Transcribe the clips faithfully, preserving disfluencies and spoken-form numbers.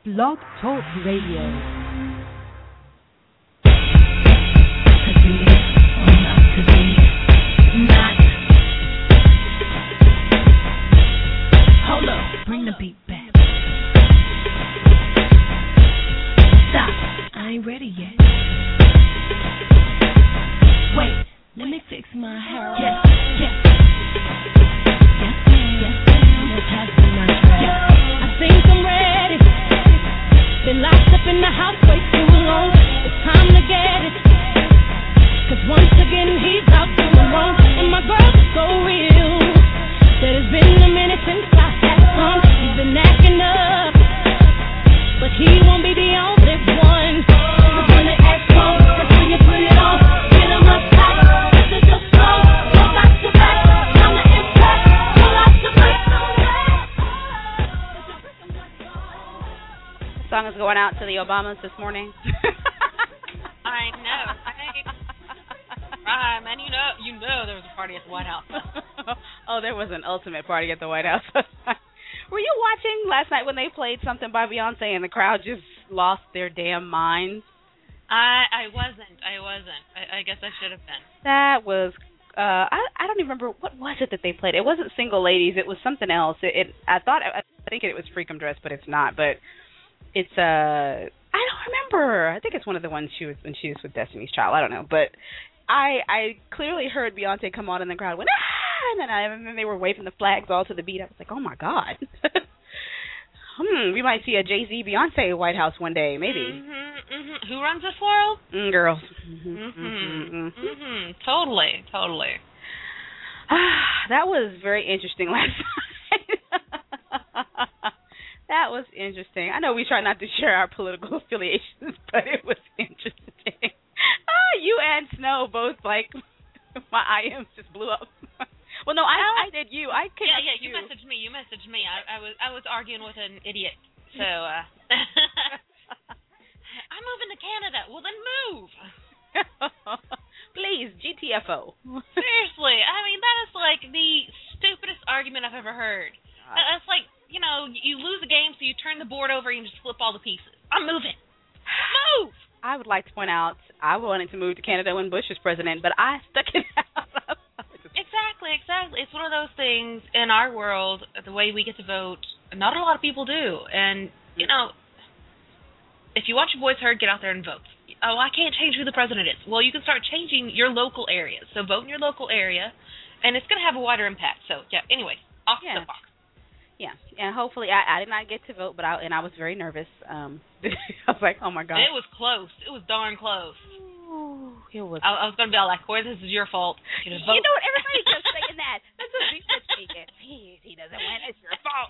Blog Talk Radio. Bring the beat back. Stop. I ain't ready yet. Wait, let me fix my hair. Yes, yes. Yes, ma'am. Yes, ma'am. You're passing my track. I think I'm ready. Been locked up in the house way too long. It's time to get it. Cause once again he's out doing wrong. And my girl is so real. That it's been a minute since I had some. He's been acting up, but he won't be the only one. The one that acts wrong, that's when you put it on. Get him up tight, this is your song. Go back to back, time to impact. Pull out the back. The song is going out to the Obamas this morning. I know. Right, man, you know, you know there was a party at the White House. Oh, there was an ultimate party at the White House. Were you watching last night when they played something by Beyonce and the crowd just lost their damn minds? I I wasn't. I wasn't. I, I guess I should have been. That was, uh, I I don't even remember, what was it that they played? It wasn't Single Ladies. It was something else. It, it I thought, I think it was Freakum Dress, but it's not. But it's, uh, I don't remember. I think it's one of the ones she was, when she was with Destiny's Child. I don't know. But I I clearly heard Beyonce come on and the crowd went, ah! And then, I, and then they were waving the flags all to the beat. I was like, oh, my God. hmm, we might see a Jay-Z Beyonce White House one day, maybe. Mm-hmm, mm-hmm. Who runs this world? Mm, girls. Mm-hmm, mm-hmm, mm-hmm. mm-hmm. Totally, totally. That was very interesting last night. That was interesting. I know we try not to share our political affiliations, but it was interesting. Ah, you and Snow both, like, my I Ms just blew up. Well, no, I I did you. I couldn't. Yeah, yeah. You, you messaged me. You messaged me. I, I was I was arguing with an idiot. So uh, I'm moving to Canada. Well, then move. Please, G T F O. Seriously, I mean that is like the stupidest argument I've ever heard. Uh, it's like, you know, you lose a game, so you turn the board over and you just flip all the pieces. I'm moving. Move. I would like to point out I wanted to move to Canada when Bush was president, but I stuck it out. Exactly, exactly. It's one of those things in our world, the way we get to vote, not a lot of people do. And, you know, if you want your voice heard, get out there and vote. Oh, I can't change who the president is. Well, you can start changing your local areas. So vote in your local area, and it's going to have a wider impact. So, yeah, anyway, off yeah. the box. Yeah, and hopefully, I, I did not get to vote, but I, and I was very nervous. Um, I was like, oh, my God. It was close. It was darn close. Ooh, it was. I, I was going to be all like, Corey, this is your fault. You, you know what? Everybody kept saying that. That's what we kept saying. He, he doesn't win. It's your fault.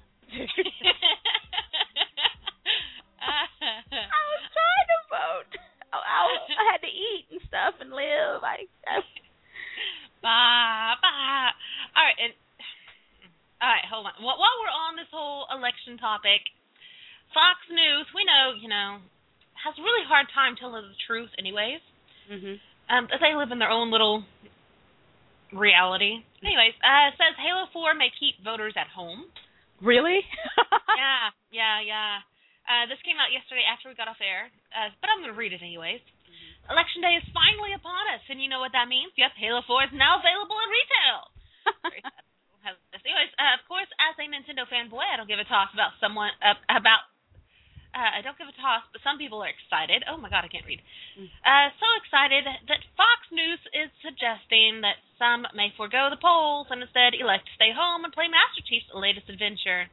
I was trying to vote. I, I, I had to eat and stuff and live. I, I... Bah, bah. All right, and all right, hold on. While we're on this whole election topic, Fox News, we know, you know, has a really hard time telling the truth anyways. Mm-hmm. Um, they live in their own little reality. Anyways, uh, it says Halo four may keep voters at home. Really? yeah, yeah, yeah. Uh, this came out yesterday after we got off air, uh, but I'm going to read it anyways. Mm-hmm. Election day is finally upon us, and you know what that means. Yep, Halo four is now available in retail. Anyways, uh, of course, as a Nintendo fanboy, I don't give a toss about someone uh, about. Uh, I don't give a toss, but some people are excited. Oh my God, I can't read. Uh, so excited that Fox News is suggesting that some may forego the polls and instead elect to stay home and play Master Chief's latest adventure.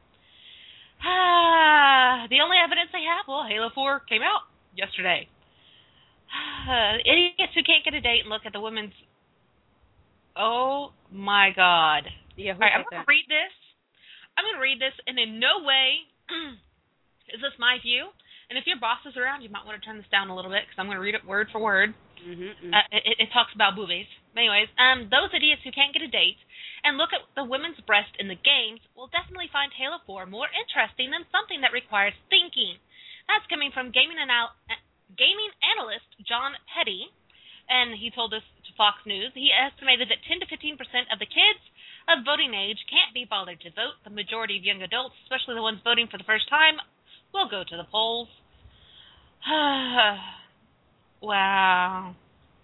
Ah, the only evidence they have, well, Halo four came out yesterday. Uh, idiots who can't get a date and look at the women's. Oh my God. Yeah, all right, I'm going to read this. I'm going to read this, and in no way is this my view. And if your boss is around, you might want to turn this down a little bit, because I'm going to read it word for word. Mm-hmm, mm-hmm. Uh, it, it talks about boobies. Anyways, um, those idiots who can't get a date and look at the women's breast in the games will definitely find Halo four more interesting than something that requires thinking. That's coming from gaming, anal- gaming analyst John Petty, and he told this to Fox News. He estimated that ten to fifteen percent of the kids of voting age can't be bothered to vote. The majority of young adults, especially the ones voting for the first time, We'll go to the polls. Wow.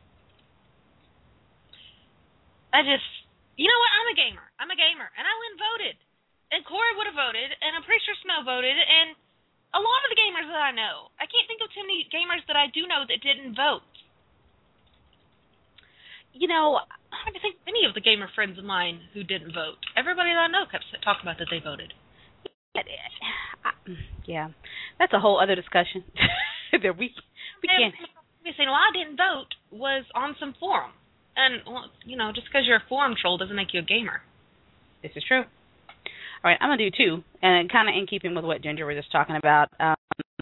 I just, you know what? I'm a gamer. I'm a gamer, and I went and voted. And Corey would have voted, and I'm pretty sure Snow voted, and a lot of the gamers that I know. I can't think of too many gamers that I do know that didn't vote. You know, I don't think any of the gamer friends of mine who didn't vote. Everybody that I know kept talking about that they voted. Yeah, that's a whole other discussion. that we we can't. They saying, "Well, I didn't vote," was on some forum, and well, you know, just because you're a forum troll doesn't make you a gamer. This is true. All right, I'm gonna do two, and kind of in keeping with what Ginger was just talking about. Um,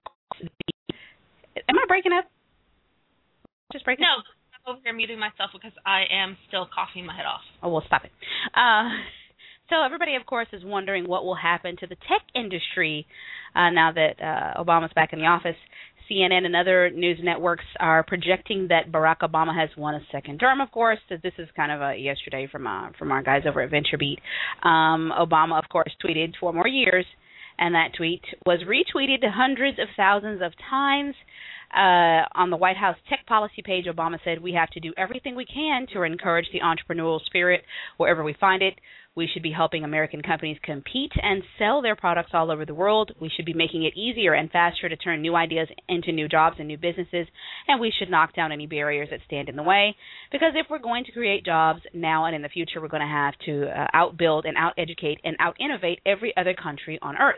am I breaking up? Just breaking no, up? No, I'm over here muting myself because I am still coughing my head off. Oh, well, stop it. Uh, so everybody, of course, is wondering what will happen to the tech industry uh, now that uh, Obama's back in the office. C N N and other news networks are projecting that Barack Obama has won a second term, of course. So this is kind of a yesterday from uh, from our guys over at VentureBeat. Um, Obama, of course, tweeted four more years, and that tweet was retweeted hundreds of thousands of times. Uh, on the White House tech policy page, Obama said, "We have to do everything we can to encourage the entrepreneurial spirit wherever we find it. We should be helping American companies compete and sell their products all over the world. We should be making it easier and faster to turn new ideas into new jobs and new businesses, and we should knock down any barriers that stand in the way. Because if we're going to create jobs now and in the future, we're going to have to uh, outbuild and out-educate and out-innovate every other country on Earth."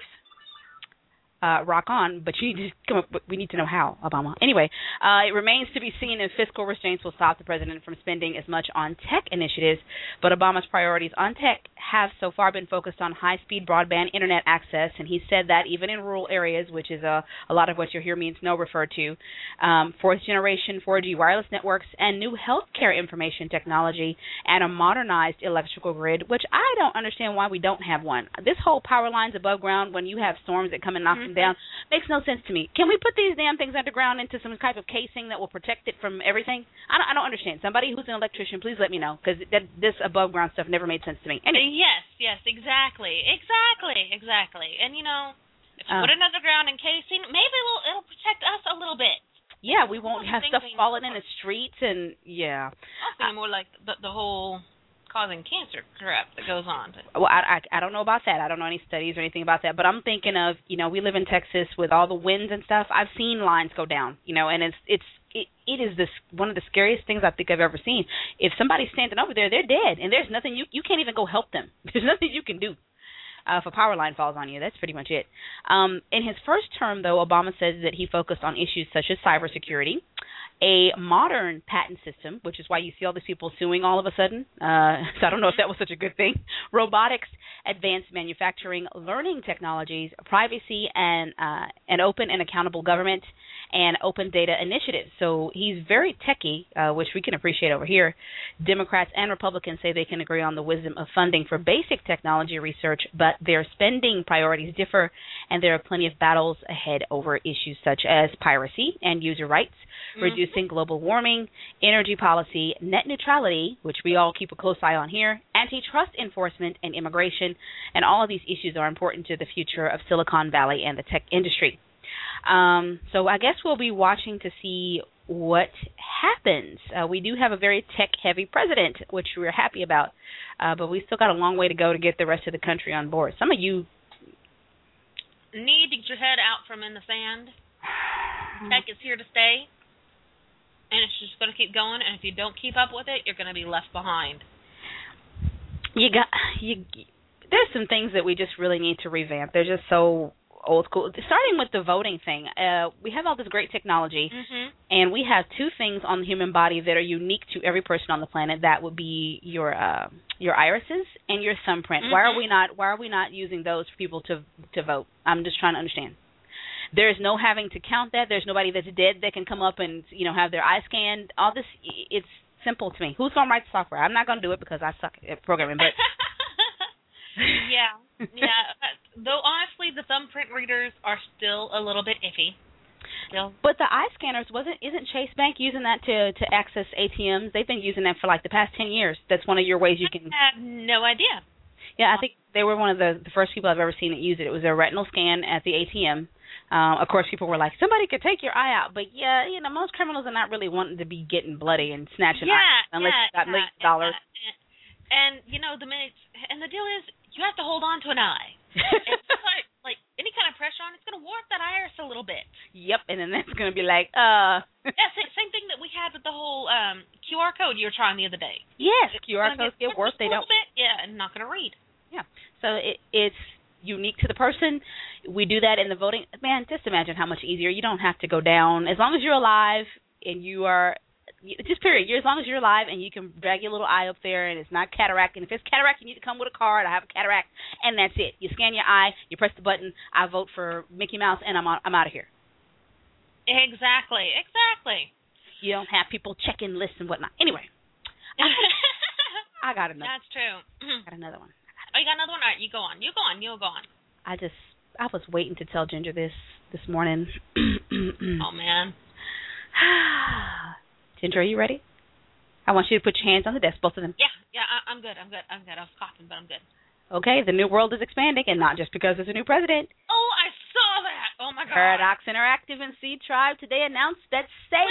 Uh, rock on, but you need to come up. We need to know how, Obama. Anyway, uh, it remains to be seen if fiscal restraints will stop the president from spending as much on tech initiatives. But Obama's priorities on tech have so far been focused on high-speed broadband internet access, and he said that even in rural areas, which is a, a lot of what you'll hear me and Snow refer to, um, fourth-generation four G wireless networks and new healthcare information technology and a modernized electrical grid, which I don't understand why we don't have one. This whole power lines above ground when you have storms that come and knock mm-hmm. down makes no sense to me. Can we put these damn things underground into some type of casing that will protect it from everything? I don't, I don't understand. Somebody who's an electrician, please let me know, because this above ground stuff never made sense to me. Anyway. Yes, yes, exactly, exactly, exactly. And you know, if you uh, put it underground in casing, maybe it'll, it'll protect us a little bit. Yeah, we won't have stuff falling in the streets, and yeah. I'm thinking more like the, the whole causing cancer crap that goes on. Well, I, I I don't know about that. I don't know any studies or anything about that. But I'm thinking of, you know, we live in Texas with all the winds and stuff. I've seen lines go down, you know, and it's it's it, it is this one of the scariest things I think I've ever seen. If somebody's standing over there, they're dead, and there's nothing you you can't even go help them. There's nothing you can do. Uh, if a power line falls on you, that's pretty much it. Um, in his first term, though, Obama says that he focused on issues such as cybersecurity, a modern patent system, which is why you see all these people suing all of a sudden. Uh, so I don't know if that was such a good thing. Robotics, advanced manufacturing, learning technologies, privacy, and uh, an open and accountable government, and open data initiatives. So he's very techie, uh, which we can appreciate over here. Democrats and Republicans say they can agree on the wisdom of funding for basic technology research, but their spending priorities differ, and there are plenty of battles ahead over issues such as piracy and user rights, mm-hmm. reducing global warming, energy policy, net neutrality, which we all keep a close eye on here, antitrust enforcement, and immigration. And all of these issues are important to the future of Silicon Valley and the tech industry. Um, so I guess we'll be watching to see what happens. Uh, we do have a very tech-heavy president, which we're happy about, uh, but we still got a long way to go to get the rest of the country on board. Some of you need to get your head out from in the sand. Tech is here to stay, and it's just going to keep going. And if you don't keep up with it, you're going to be left behind. You got you. There's some things that we just really need to revamp. They're just so old school. Starting with the voting thing, uh, we have all this great technology, mm-hmm. and we have two things on the human body that are unique to every person on the planet. That would be your uh, your irises and your thumbprint. Mm-hmm. Why are we not Why are we not using those for people to to vote? I'm just trying to understand. There's no having to count that. There's nobody that's dead that can come up and, you know, have their eye scanned. All this, it's simple to me. Who's going to write the software? I'm not going to do it because I suck at programming, but yeah, yeah. Though honestly, the thumbprint readers are still a little bit iffy. Still. But the eye scanners wasn't isn't Chase Bank using that to to access A T Ms? They've been using that for like the past ten years. That's one of your ways you can. I have no idea. Yeah, I think they were one of the the first people I've ever seen that use it. It was a retinal scan at the A T M. Uh, of course, people were like, somebody could take your eye out. But, yeah, you know, most criminals are not really wanting to be getting bloody and snatching yeah, eyes unless yeah, you got yeah, millions of dollars. Yeah. And, you know, the minute, and the deal is, you have to hold on to an eye. It's like, like, any kind of pressure on it's going to warp that iris a little bit. Yep, and then that's going to be like, uh. yeah, same, same thing that we had with the whole um, Q R code you were trying the other day. Yes, it's Q R codes get warped. They don't. Bit, yeah, and not going to read. Yeah, so it, it's unique to the person. We do that in the voting. Man, just imagine how much easier. You don't have to go down. As long as you're alive and you are. Just period. You're, as long as you're alive and you can drag your little eye up there and it's not cataract. And if it's cataract, you need to come with a card. I have a cataract, and that's it. You scan your eye, you press the button. I vote for Mickey Mouse, and I'm out, I'm out of here. Exactly. Exactly. You don't have people checking lists and whatnot. Anyway, I got another. That's true. I got another one. Oh, you got another one? All right, you go on. You go on. You go on. I just I was waiting to tell Ginger this this morning. Oh man. Ginger, are you ready? I want you to put your hands on the desk, both of them. Yeah, yeah, I, I'm good, I'm good, I'm good. I was coughing, but I'm good. Okay, the new world is expanding, and not just because there's a new president. Oh, I saw that! Oh, my God. Paradox Interactive and Seed Tribe today announced that Salem,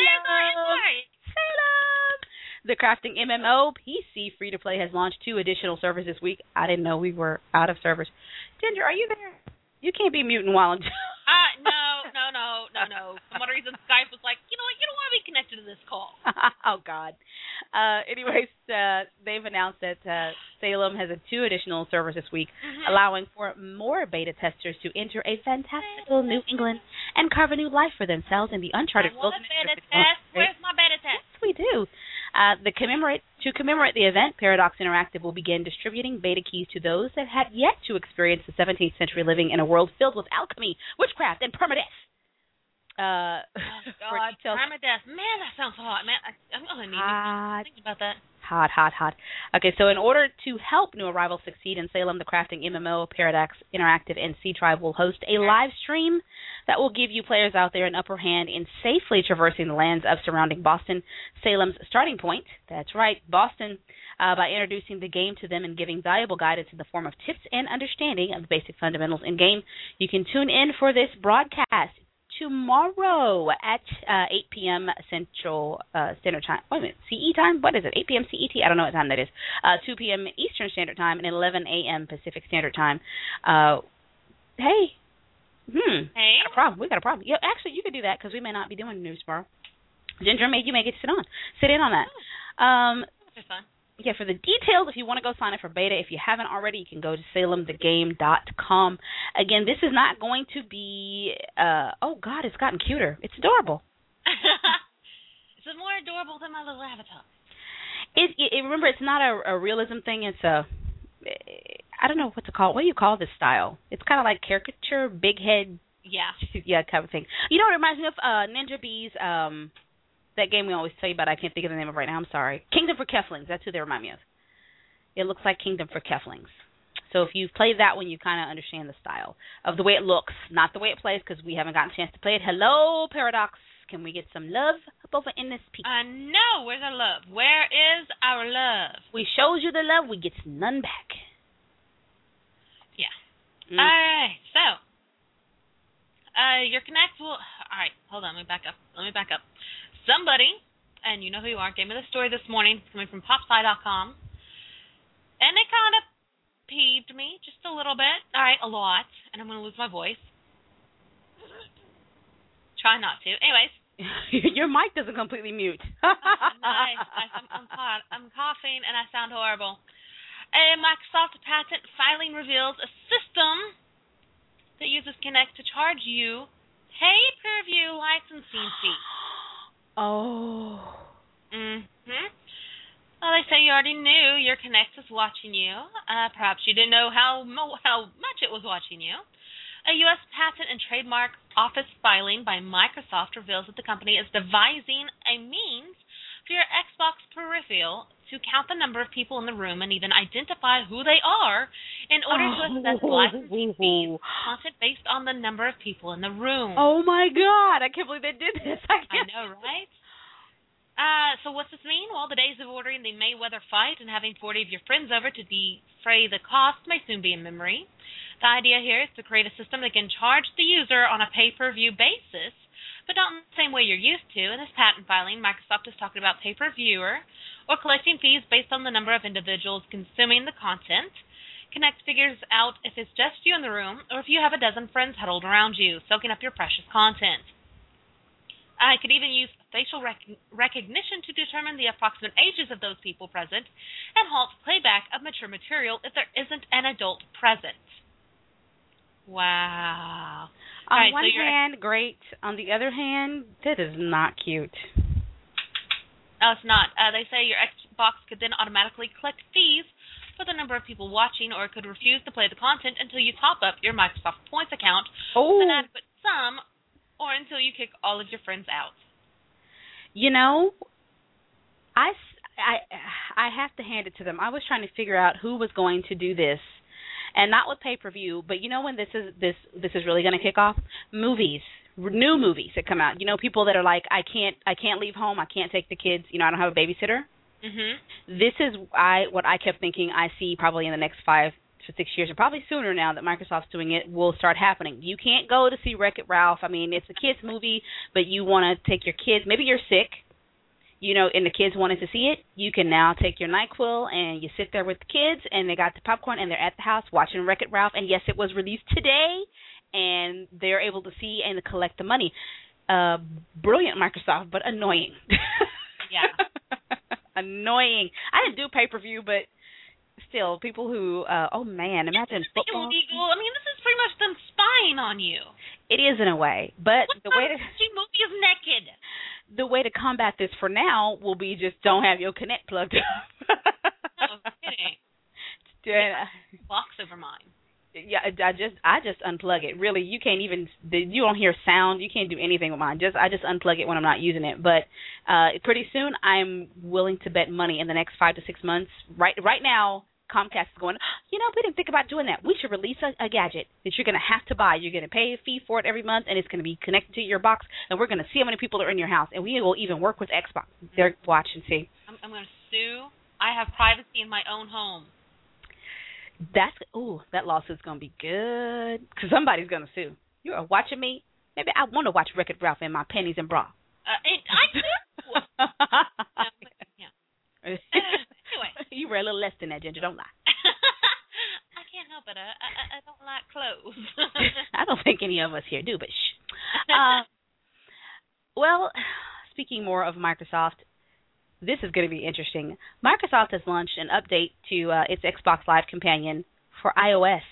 Salem, the crafting M M O P C free-to-play has launched two additional servers this week. I didn't know we were out of servers. Ginger, are you there? You can't be muting while I'm... Uh, no, no, no, no, no. For some reason, Skype was like, you know what, you don't want to be connected to this call. Oh, God. Uh, anyways, uh, they've announced that uh, Salem has a two additional servers this week, mm-hmm. allowing for more beta testers to enter a fantastical New England and carve a new life for themselves in the uncharted I want a beta test. Where's my beta test? Yes, we do. Uh, the commemorate to commemorate the event, Paradox Interactive will begin distributing beta keys to those that had yet to experience the seventeenth century living in a world filled with alchemy, witchcraft, and permadeath. Uh, oh, God, permadeath. Man, that sounds hot. Man, I, I'm going to need to think about that. Hot, hot, hot. Okay, so in order to help new arrivals succeed in Salem, the crafting M M O, Paradox Interactive, and Seed Tribe will host a live stream that will give you players out there an upper hand in safely traversing the lands of surrounding Boston, Salem's starting point. That's right, Boston, uh, by introducing the game to them and giving valuable guidance in the form of tips and understanding of the basic fundamentals in game. You can tune in for this broadcast tomorrow at uh, eight p.m. Central uh, Standard Time. Wait a minute, C E time? What is it? eight p.m. C E T? I don't know what time that is. Uh, two p.m. Eastern Standard Time and eleven a.m. Pacific Standard Time. Uh, hey. Hmm. Hey. Got a problem. We got a problem. Yeah, actually, you could do that because we may not be doing the news tomorrow. Ginger, may you may get to sit on. Sit in on that. Oh. Um, That's fun. Yeah, for the details, if you want to go sign up for beta, if you haven't already, you can go to salem the game dot com. Again, this is not going to be, uh, oh, God, it's gotten cuter. It's adorable. It's more adorable than my little avatar. It, it, it remember, it's not a, a realism thing. It's a, I don't know what to call it. What do you call this style? It's kind of like caricature, big head. Yeah. Yeah, kind of thing. You know what it reminds me of? Uh, Ninja Bees, um... that game we always tell you about, I can't think of the name of it right now, I'm sorry. Kingdom for Keflings, that's who they remind me of. It looks like Kingdom for Keflings. So if you've played that one, you kind of understand the style of the way it looks, not the way it plays, because we haven't gotten a chance to play it. Hello, Paradox. Can we get some love up over in this piece? I uh, know. Where's our love? Where is our love? We shows you the love, we get none back. Yeah. Mm. All right, so, uh, your Connect will, all right, hold on, let me back up. Let me back up. Somebody, and you know who you are, gave me the story this morning. It's coming from popsci dot com. And it kind of peeved me just a little bit. All right, a lot. And I'm going to lose my voice. Try not to. Anyways. Your mic doesn't completely mute. Nice. I'm, I'm, I'm coughing, and I sound horrible. A Microsoft patent filing reveals a system that uses Kinect to charge you pay-per-view licensing fees. Oh. Mm-hmm. Well, they say you already knew your Kinect was watching you. Uh, perhaps you didn't know how mo- how much it was watching you. A U S Patent and Trademark Office filing by Microsoft reveals that the company is devising a means for your Xbox peripheral to count the number of people in the room and even identify who they are in order to assess licensing fees content based on the number of people in the room. Oh, my God. I can't believe they did this. I, I know, right? Uh, so what's this mean? Well, the days of ordering the Mayweather fight and having forty of your friends over to defray the cost may soon be in memory. The idea here is to create a system that can charge the user on a pay-per-view basis, but not in the same way you're used to. In this patent filing, Microsoft is talking about pay-per-viewer or collecting fees based on the number of individuals consuming the content. Connect figures out if it's just you in the room or if you have a dozen friends huddled around you, soaking up your precious content. I could even use facial rec- recognition to determine the approximate ages of those people present and halt playback of mature material if there isn't an adult present. Wow. On right, one so hand, great. On the other hand, that is not cute. Oh, it's not. Uh, they say your Xbox could then automatically collect fees for the number of people watching, or it could refuse to play the content until you top up your Microsoft Points account Oh. with an adequate sum, or until you kick all of your friends out. You know, I, I, I have to hand it to them. I was trying to figure out who was going to do this, and not with pay-per-view, but you know when this is this this is really going to kick off? Movies, new movies that come out. You know, people that are like, I can't I can't leave home, I can't take the kids. You know, I don't have a babysitter. Mm-hmm. This is I what I kept thinking I see probably in the next five to six years, or probably sooner now that Microsoft's doing it, will start happening. You can't go to see Wreck-It Ralph. I mean, it's a kids movie, but you want to take your kids. Maybe you're sick, you know, and the kids wanted to see it. You can now take your NyQuil and you sit there with the kids, and they got the popcorn, and they're at the house watching Wreck-It Ralph. And yes, it was released today, and they're able to see and collect the money. Uh, brilliant, Microsoft, but annoying. Yeah. Annoying. I didn't do pay-per-view, but still, people who, uh, oh man, imagine It's football. illegal. I mean, this is pretty much them spying on you. It is in a way, but What the way kind to of watching movie is naked? the way to combat this for now will be just don't have your Kinect plugged up. No kidding. Yeah, Box over mine. yeah, I just I just unplug it. Really, you can't even you don't hear sound. You can't do anything with mine. Just I just unplug it when I'm not using it. But uh, pretty soon, I'm willing to bet money in the next five to six months. Right right now, Comcast is going, you know, we didn't think about doing that. We should release a, a gadget that you're going to have to buy. You're going to pay a fee for it every month, and it's going to be connected to your box, and we're going to see how many people are in your house, and we will even work with Xbox. They're watch and see. I'm, I'm going to sue. I have privacy in my own home. That's, ooh, that lawsuit's going to be good, because somebody's going to sue. You are watching me? Maybe I want to watch Wreck-It Ralph in my panties and bra. Uh, it, I do. um, yeah. Anyway. You wear a little less than that, Ginger, don't lie. I can't help it. I, I, I don't like clothes. I don't think any of us here do, but shh. Uh, well, speaking more of Microsoft, this is going to be interesting. Microsoft has launched an update to uh, its Xbox Live companion for iOS.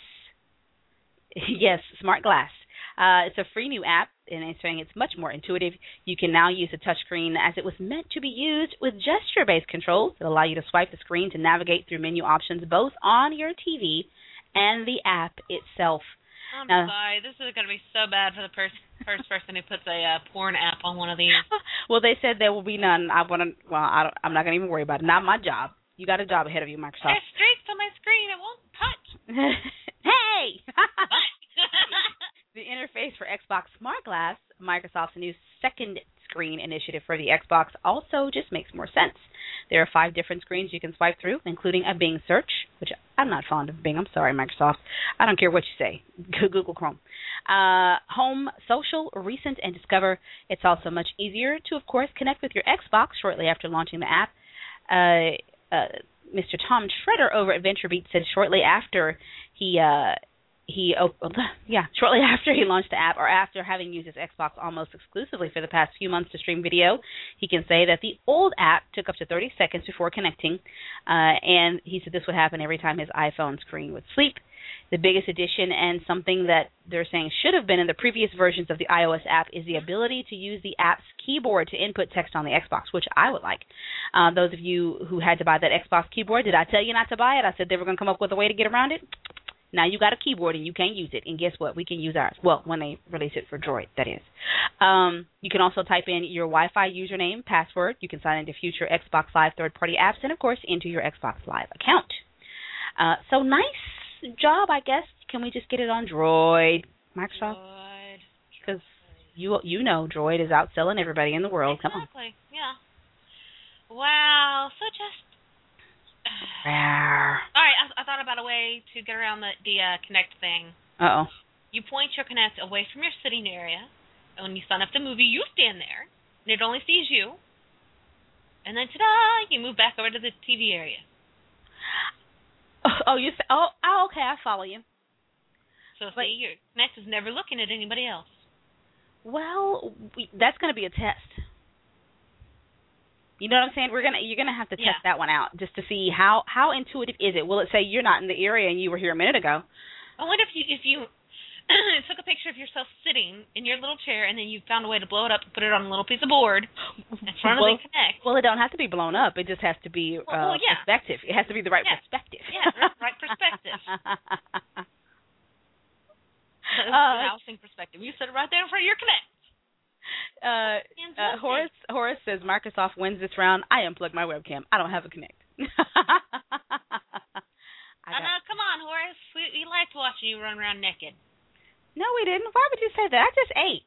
Yes, Smart Glass. Uh, it's a free new app, and it's saying it's much more intuitive. You can now use the touchscreen as it was meant to be used with gesture-based controls that allow you to swipe the screen to navigate through menu options both on your T V and the app itself. I'm Now, sorry. This is going to be so bad for the pers- first person who puts a uh, porn app on one of these. well, they said there will be none. I want to. Well, I don't, I'm not going to even worry about it. Not my job. You got a job ahead of you, Microsoft. There's streaks on my screen. It won't touch. Hey. What? The interface for Xbox Smart Glass, Microsoft's new second screen initiative for the Xbox, also just makes more sense. There are five different screens you can swipe through, including a Bing search, which I'm not fond of Bing. I'm sorry, Microsoft. I don't care what you say. Google Chrome. Uh, home, Social, Recent, and Discover. It's also much easier to, of course, connect with your Xbox shortly after launching the app. Uh, uh, Mister Tom Shredder over at VentureBeat said shortly after he uh, he oh, yeah shortly after he launched the app, or after having used his Xbox almost exclusively for the past few months to stream video, he can say that the old app took up to thirty seconds before connecting, uh, and he said this would happen every time his iPhone screen would sleep. The biggest addition, and something that they're saying should have been in the previous versions of the iOS app, is the ability to use the app's keyboard to input text on the Xbox, which I would like. Uh, those of you who had to buy that Xbox keyboard, did I tell you not to buy it? I said they were going to come up with a way to get around it. Now you got a keyboard and you can't use it. And guess what? We can use ours. Well, when they release it for Droid, that is. Um, you can also type in your Wi-Fi username, password. You can sign into future Xbox Live third-party apps, and, of course, into your Xbox Live account. Uh, so nice job, I guess. Can we just get it on Droid, Microsoft? Because you you know Droid is outselling everybody in the world. Exactly. Come on. Yeah. Wow. So just. Rare. All right. I, I thought about a way to get around the the uh, Kinect thing. Uh oh. You point your Kinect away from your sitting area, and when you sign up the movie, you stand there, and it only sees you. And then, ta-da! You move back over to the T V area. Oh, you say, oh, oh, okay, I follow you. So But- see, your Kinect is never looking at anybody else. Well, we, that's going to be a test. You know what I'm saying? We're gonna, you're gonna have to test Yeah. that one out just to see how how intuitive is it. Will it say you're not in the area and you were here a minute ago? I wonder if you if you took a picture of yourself sitting in your little chair, and then you found a way to blow it up and put it on a little piece of board in front well, of the Kinect. Well, it don't have to be blown up. It just has to be uh, Well, well, yeah. perspective. It has to be the right Yeah. perspective. Yeah, right- right perspective. Uh, housing perspective. You sit right there in front of your Kinect. Uh, uh, Horace Horace says Microsoft wins this round. I unplugged my webcam. I don't have a Kinect. I I know, come on, Horace. We, we liked watching you run around naked. No, we didn't. Why would you say that? I just ate.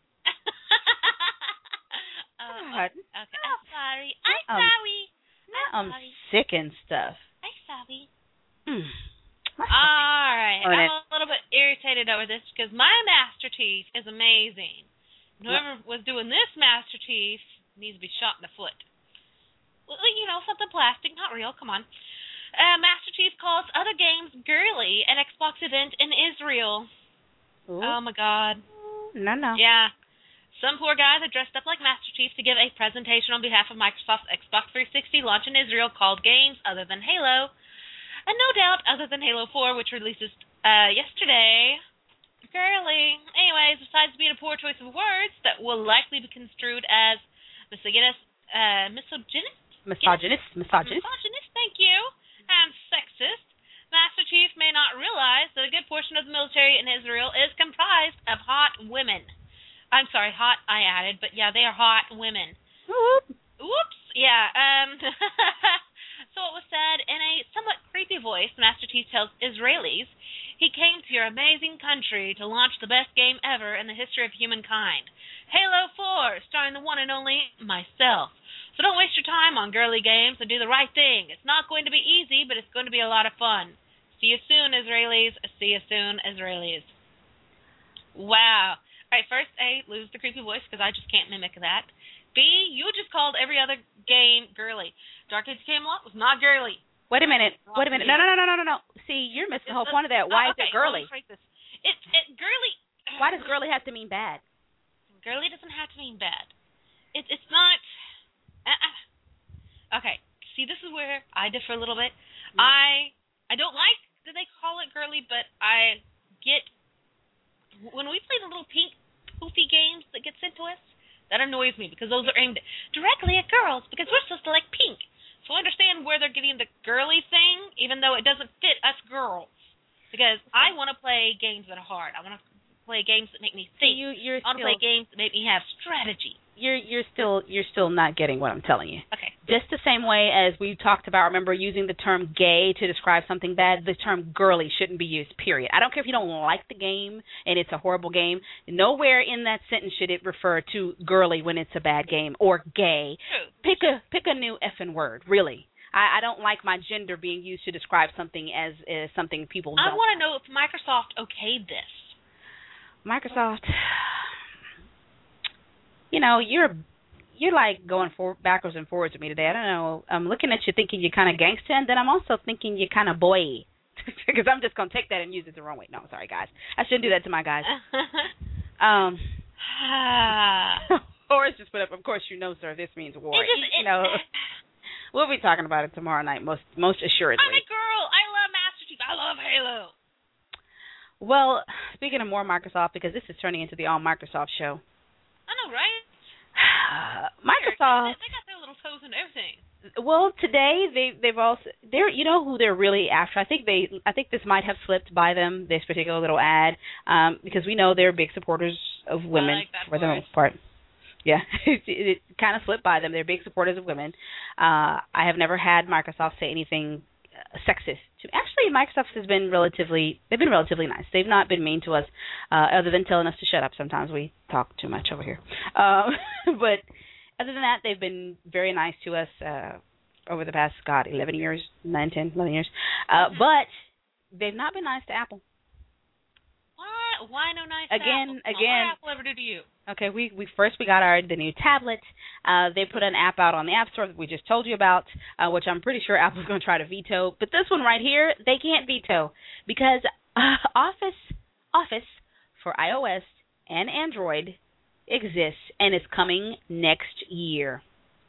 uh, God. okay, I'm sorry. I'm Um, sorry. I'm I'm sorry. sick and stuff. I'm sorry. Mm. All right. Darn I'm it. a little bit irritated over this because my Master Chief is amazing. Whoever was doing this Master Chief needs to be shot in the foot. Well, you know, something plastic, not real. Come on. Uh, Master Chief calls other games girly at Xbox event in Israel. Ooh. Oh, my God. No, no. Yeah. Some poor guy that dressed up like Master Chief to give a presentation on behalf of Microsoft's Xbox three sixty launch in Israel called games other than Halo. And no doubt other than Halo four, which releases uh, yesterday. Girly. Anyways, besides being a poor choice of words that will likely be construed as misogynist, uh, misogynist? Misogynist. Misogynist. Misogynist, thank you. And sexist. Master Chief may not realize that a good portion of the military in Israel is comprised of hot women. I'm sorry, hot I added, but yeah, they are hot women. Whoop. Whoops. Yeah. Um. So it was said in a somewhat creepy voice, Master Chief tells Israelis, he came to your amazing country to launch the best game ever in the history of humankind. Halo four, starring the one and only myself. So don't waste your time on girly games and do the right thing. It's not going to be easy, but it's going to be a lot of fun. See you soon, Israelis. See you soon, Israelis. Wow. All right, first, A, lose the creepy voice because I just can't mimic that. B, you just called every other game girly. Dark Age Camelot was not girly. Wait a minute. Wait a minute. No, no, no, no, no, no, no. See, you're missing the whole point of that. Why oh, is okay, it girly? Let me phrase this. It, it, girly. Why does girly have to mean bad? Girly doesn't have to mean bad. It, it's not. Uh, uh. Okay. See, this is where I differ a little bit. Mm-hmm. I I don't like that they call it girly, but I get when we play the little pink poofy games that get sent to us. That annoys me because those are aimed directly at girls because we're supposed to like pink. So I understand where they're getting the girly thing, even though it doesn't fit us girls. Because I want to play games that are hard. I want to play games that make me think. You, you're I want to still, play games that make me have strategy. You're you're still you're still not getting what I'm telling you. Okay. Just the same way as we talked about, remember using the term gay to describe something bad, the term girly shouldn't be used, period. I don't care if you don't like the game and it's a horrible game. Nowhere in that sentence should it refer to girly when it's a bad game or gay. True. Pick a pick a new effing word, really. I, I don't like my gender being used to describe something as, as something people don't. I want to know if Microsoft okayed this. Microsoft, you know, you're you're like going for, backwards and forwards with me today. I don't know. I'm looking at you thinking you're kind of gangster, and then I'm also thinking you're kind of boy. Because I'm just going to take that and use it the wrong way. No, sorry, guys. I shouldn't do that to my guys. um, Horace just put up, of course you know, sir, this means war. It just, you know, it, we'll be talking about it tomorrow night, most most assuredly. I'm a girl. I love Master Chief. I love Halo. Well, speaking of more Microsoft, because this is turning into the all Microsoft show. I know, right? Microsoft. They got their little toes in everything. Well, today they they've also they're you know who they're really after. I think they I think this might have slipped by them, this particular little ad, um, because we know they're big supporters of women I like that for the voice. most part. Yeah, it, it kind of slipped by them. They're big supporters of women. Uh, I have never had Microsoft say anything uh, sexist to me. Actually, Microsoft has been relatively they've been relatively nice. They've not been mean to us, uh, other than telling us to shut up. Sometimes we talk too much over here, um, but. Other than that, they've been very nice to us. Uh, over the past, God, eleven years, nine, ten, eleven years. Uh, Mhm. But they've not been nice to Apple. Why? Why no nice Again, Apple? Come on, again. What Apple ever do to you? Okay, we, we first we got our the new tablet. Uh, they put an app out on the App Store that we just told you about, uh, which I'm pretty sure Apple's going to try to veto. But this one right here, they can't veto because uh, Office Office for iOS and Android exists and is coming next year.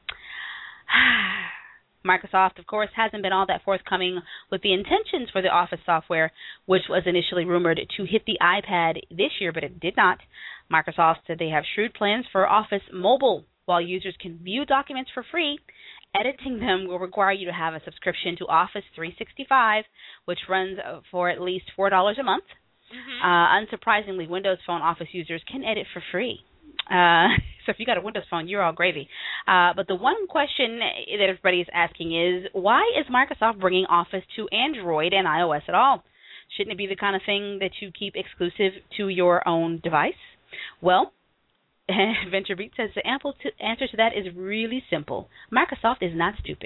Microsoft, of course, hasn't been all that forthcoming with the intentions for the Office software, which was initially rumored to hit the iPad this year, but it did not. Microsoft said they have shrewd plans for Office Mobile. While users can view documents for free, editing them will require you to have a subscription to Office three sixty-five, which runs for at least four dollars a month. Mm-hmm. Uh, unsurprisingly, Windows Phone Office users can edit for free. Uh, so if you got a Windows Phone, you're all gravy. Uh, but the one question that everybody is asking is, why is Microsoft bringing Office to Android and iOS at all? Shouldn't it be the kind of thing that you keep exclusive to your own device? Well, VentureBeat says the ample t- answer to that is really simple. Microsoft is not stupid.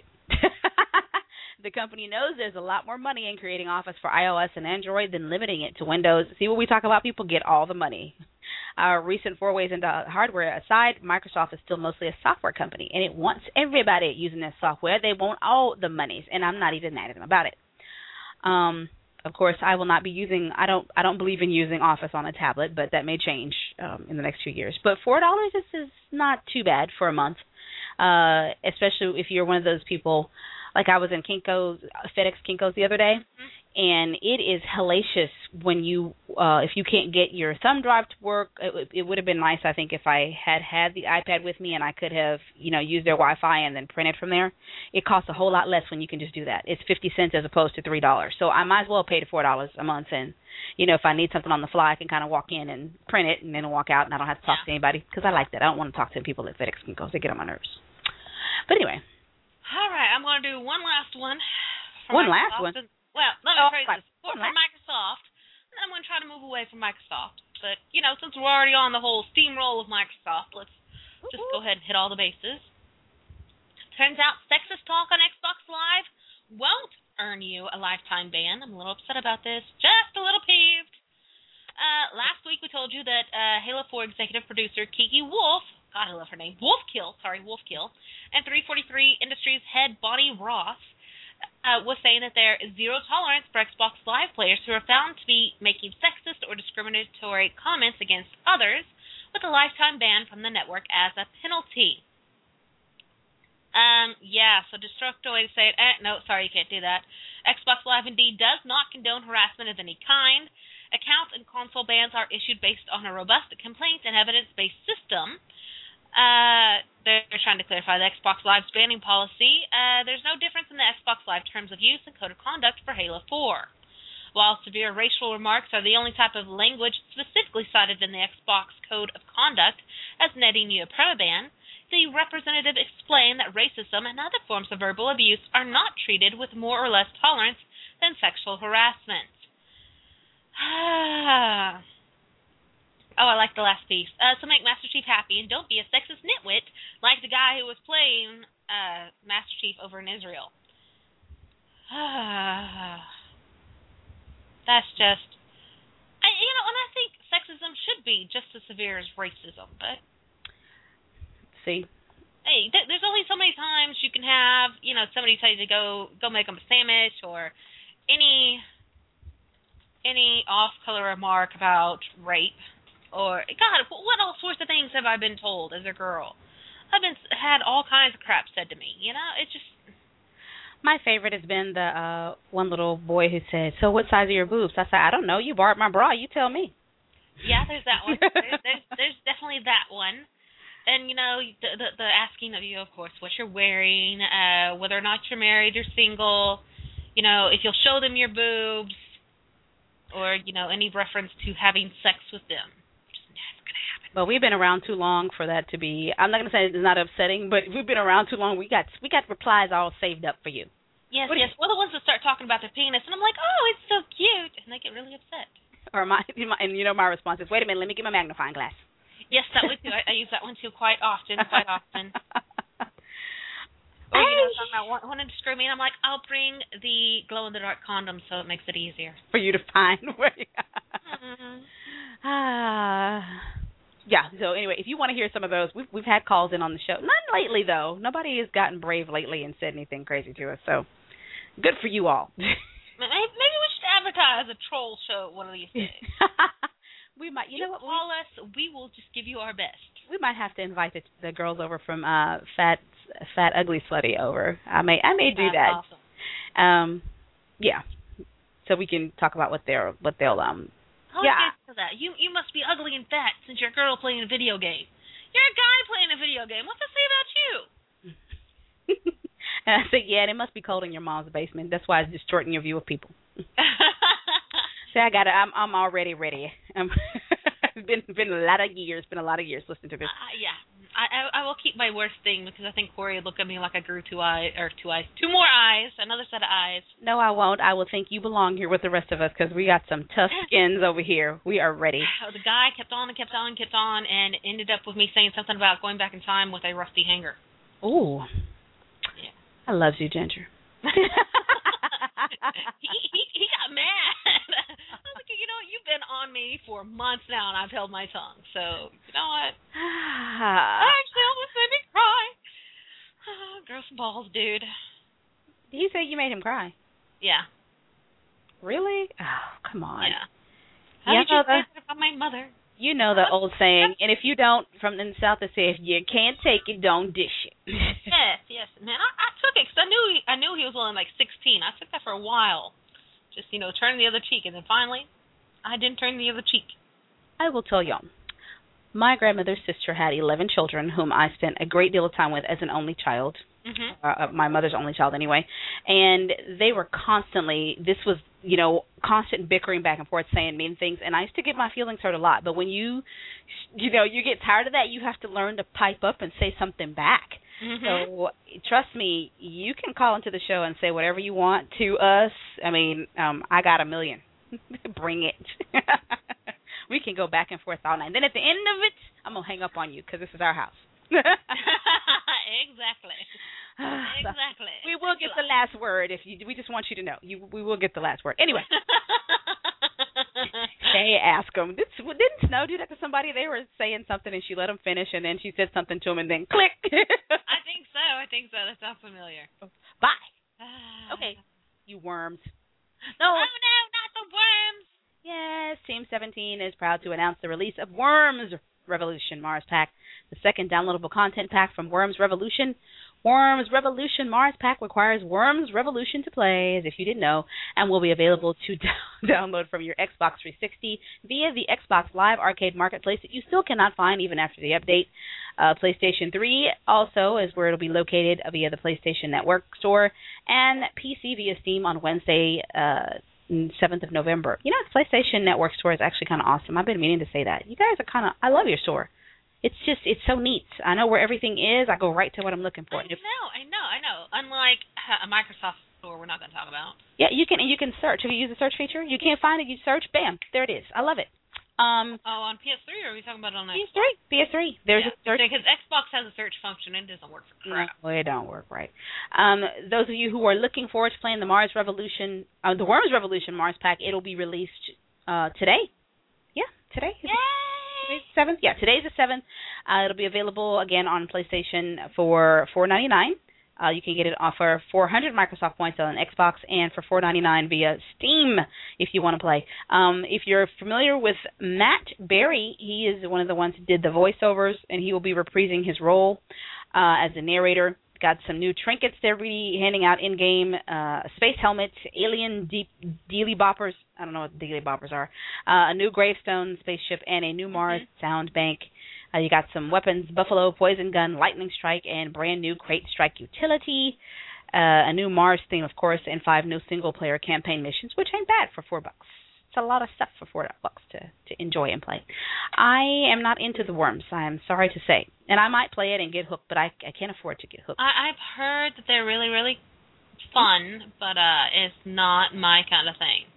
The company knows there's a lot more money in creating Office for iOS and Android than limiting it to Windows. See what we talk about? People get all the money. Our recent forays into hardware aside, Microsoft is still mostly a software company, and it wants everybody using their software. They want all the monies, and I'm not even mad at them about it. Um, of course, I will not be using. I don't. I don't believe in using Office on a tablet, but that may change um, in the next few years. But four dollars is, is not too bad for a month, uh, especially if you're one of those people. Like I was in Kinko's, FedEx Kinko's the other day, mm-hmm. and it is hellacious when you, uh, if you can't get your thumb drive to work. It, it would have been nice, I think, if I had had the iPad with me and I could have, you know, used their Wi-Fi and then printed from there. It costs a whole lot less when you can just do that. It's fifty cents as opposed to three dollars. So I might as well pay the four dollars a month, and, you know, if I need something on the fly, I can kind of walk in and print it and then walk out, and I don't have to talk yeah. to anybody because I like that. I don't want to talk to people at FedEx Kinko's. They get on my nerves. But anyway. All right, I'm going to do one last one. One Microsoft. last one? Well, let me oh, phrase this. For, for Microsoft, and I'm going to try to move away from Microsoft. But, you know, since we're already on the whole steamroll of Microsoft, let's Woo-hoo. just go ahead and hit all the bases. Turns out sexist talk on Xbox Live won't earn you a lifetime ban. I'm a little upset about this. Just a little peeved. Uh, last week we told you that uh, Halo four executive producer Kiki Wolf, God, I love her name, Wolfkill, sorry, Wolfkill, and three forty-three Industries head Bonnie Ross uh, was saying that there is zero tolerance for Xbox Live players who are found to be making sexist or discriminatory comments against others, with a lifetime ban from the network as a penalty. Um, yeah, so Destructoid said, eh, no, sorry, you can't do that. Xbox Live indeed does not condone harassment of any kind. Account and console bans are issued based on a robust complaint and evidence-based system. Uh, they're trying to clarify the Xbox Live's banning policy. Uh, there's no difference in the Xbox Live terms of use and code of conduct for Halo four. While severe racial remarks are the only type of language specifically cited in the Xbox Code of Conduct as netting you a permaban, the representative explained that racism and other forms of verbal abuse are not treated with more or less tolerance than sexual harassment. Oh, I like the last piece. Uh, so make Master Chief happy and don't be a sexist nitwit like the guy who was playing uh, Master Chief over in Israel. That's just, I, you know, and I think sexism should be just as severe as racism, but see, hey, th- there's only so many times you can have, you know, somebody tell you to go go make them a sandwich or any any off-color remark about rape or, God, what all sorts of things have I been told as a girl? I've been had all kinds of crap said to me, you know? It's just... My favorite has been the uh, one little boy who said, so what size are your boobs? I said, I don't know. You borrowed my bra. You tell me. Yeah, there's that one. there's, there's, there's definitely that one. And, you know, the, the, the asking of you, of course, what you're wearing, uh, whether or not you're married or single, you know, if you'll show them your boobs, or, you know, any reference to having sex with them. Just never going to happen. Well, we've been around too long for that to be, I'm not going to say it's not upsetting, but we've been around too long. We got we got replies all saved up for you. Yes, what yes. We're the ones that start talking about their penis, and I'm like, oh, it's so cute, and they get really upset. Or my, and you know my response is, wait a minute, let me get my magnifying glass. Yes, that one too. I, I use that one too quite often, quite often. Or, you know, Hey. talking about want- wanting to screw me, and I'm like, I'll bring the glow-in-the-dark condom so it makes it easier. For you to find where you Mm-hmm. Ah. Yeah, so anyway, if you want to hear some of those, we've, we've had calls in on the show. None lately, though. Nobody has gotten brave lately and said anything crazy to us, so good for you all. Maybe we should advertise a troll show one of these days. we might, you, you know what? call we, us, we will just give you our best. We might have to invite the, the girls over from uh, Fat Fat Ugly Slutty over. I may I may do That's that. Awesome. Um, yeah. So we can talk about what they're what they'll um. How yeah. do you get to that? You you must be ugly and fat since you're a girl playing a video game. You're a guy playing a video game. What's that say about you? And I said, yeah, and it must be cold in your mom's basement. That's why it's distorting your view of people. See, I got it. I'm I'm already ready. Um, it's been been a lot of years. Been a lot of years listening to this. Uh, yeah, I, I I will keep my worst thing because I think Corey would look at me like I grew two eyes or two eyes, two more eyes, another set of eyes. No, I won't. I will think you belong here with the rest of us because we got some tough skins over here. We are ready. The guy kept on and kept on and kept on and ended up with me saying something about going back in time with a rusty hanger. Ooh. Yeah. I love you, Ginger. he, he he got mad. I was like, you know what? You've been on me for months now, and I've held my tongue. So you know what? I actually almost made me cry. Oh, grow some balls, dude. Did you say you made him cry? Yeah. Really? Oh, come on. Yeah. How Yeah, did you the- say that about my mother? You know the old saying, and if you don't, from in the South, they say, if you can't take it, don't dish it. Yes, yes, man. I, I took it because I knew he, I knew he was only like sixteen. I took that for a while, just you know, turn the other cheek, and then finally, I didn't turn the other cheek. I will tell y'all. My grandmother's sister had eleven children, whom I spent a great deal of time with as an only child. Mm-hmm. Uh, my mother's only child anyway, and they were constantly, this was, you know, constant bickering back and forth, saying mean things, and I used to get my feelings hurt a lot, but when you, you know, you get tired of that, you have to learn to pipe up and say something back. Mm-hmm. So trust me, you can call into the show and say whatever you want to us. I mean, um, I got a million. Bring it. We can go back and forth all night. And then at the end of it, I'm going to hang up on you because this is our house. Exactly. Exactly. We will get the last word if you. We just want you to know. You. We will get the last word. Anyway. Hey, ask them. Did, didn't Snow do that to somebody? They were saying something and she let them finish, and then she said something to him, and then click. I think so. I think so. That sounds familiar. Bye. Okay. You worms. No. Oh no, not the worms. Yes, Team seventeen is proud to announce the release of Worms Revolution Mars Pack, the second downloadable content pack from Worms Revolution. Worms Revolution Mars Pack requires Worms Revolution to play, as if you didn't know, and will be available to d- download from your Xbox three sixty via the Xbox Live Arcade Marketplace that you still cannot find even after the update. Uh, PlayStation three also is where it'll be located via the PlayStation Network store, and P C via Steam on Wednesday, uh, seventh of November. You know, the PlayStation Network store is actually kind of awesome. I've been meaning to say that. You guys are kind of, I love your store. It's just, it's so neat. I know where everything is. I go right to what I'm looking for. I know, I know, I know. Unlike a Microsoft store we're not going to talk about. Yeah, you can you can search. Have you used the search feature? You can't find it, you search, bam, there it is. I love it. Um, oh, on P S three, or are we talking about it on P S Xbox? three. P S three. There's yeah. a search. Because Xbox has a search function and it doesn't work for crap. No, it don't work right. Um, those of you who are looking forward to playing the Mars Revolution, uh, the Worms Revolution Mars Pack, it'll be released uh, today. Yeah, today. Yay! Today's the seventh. Yeah, today's the seventh. Uh, it'll be available again on PlayStation for four ninety-nine. Uh, you can get it off for four hundred Microsoft points on Xbox and for four ninety-nine via Steam if you want to play. Um, if you're familiar with Matt Berry, he is one of the ones who did the voiceovers, and he will be reprising his role uh, as the narrator. Got some new trinkets they're really handing out in-game, uh, a space helmet, alien deep dealy boppers, I don't know what dealy boppers are, uh, a new gravestone spaceship, and a new Mars mm-hmm. sound bank. Uh, you got some weapons, Buffalo, Poison Gun, Lightning Strike, and brand new Crate Strike utility. Uh, a new Mars theme, of course, and five new single-player campaign missions, which ain't bad for four bucks. It's a lot of stuff for four bucks to, to enjoy and play. I am not into the worms, I am sorry to say. And I might play it and get hooked, but I, I can't afford to get hooked. I, I've heard that they're really, really fun, but uh, it's not my kind of thing.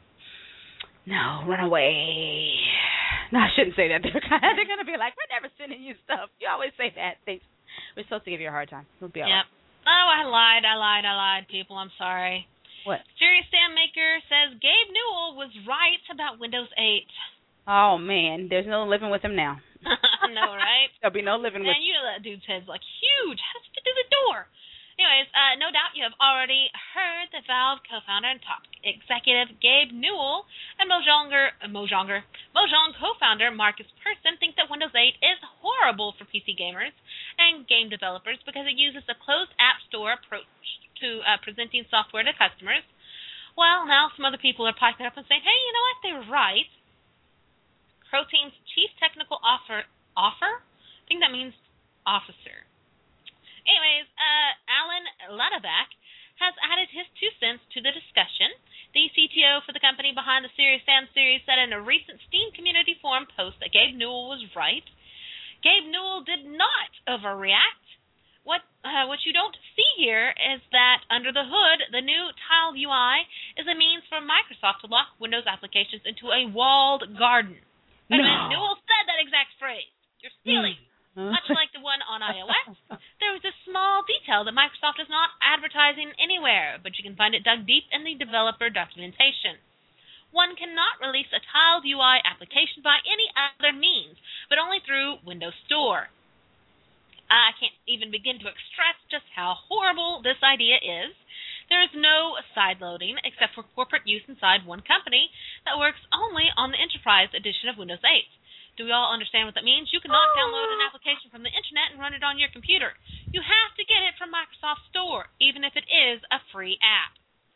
No, run away. No, I shouldn't say that. They're kind of, they're going to be like, we're never sending you stuff. You always say that. They, we're supposed to give you a hard time. We'll be all yep. right. Oh, I lied, I lied, I lied, people. I'm sorry. What? Serious Sam Maker says Gabe Newell was right about Windows eight. Oh, man. There's no living with him now. I know, right? There'll be no living with Man, you know that dude's head's like huge. How does he get through the door? Anyways, uh, no doubt you have already heard that Valve co-founder and top executive Gabe Newell and Mojonger, uh, Mojonger, Mojang co-founder Marcus Persson think that Windows eight is horrible for P C gamers and game developers because it uses a closed app store approach to uh, presenting software to customers. Well, now some other people are piping up and saying, hey, you know what, they were right. Crotein's chief technical offer, offer? I think that means officer. Anyways, uh, Alan Ladabach has added his two cents to the discussion. The C T O for the company behind the Serious Sam series said in a recent Steam community forum post that Gabe Newell was right. Gabe Newell did not overreact. What uh, what you don't see here is that under the hood, the new Tile U I is a means for Microsoft to lock Windows applications into a walled garden. No. I mean, Newell said that exact phrase. You're stealing. Mm. Much like the one on iOS, there was a small detail that Microsoft is not advertising anywhere, but you can find it dug deep in the developer documentation. One cannot release a tiled U I application by any other means, but only through Windows Store. I can't even begin to express just how horrible this idea is. There is no sideloading except for corporate use inside one company that works only on the Enterprise edition of Windows eight. Do we all understand what that means? You cannot download an application from the internet and run it on your computer. You have to get it from Microsoft Store, even if it is a free app.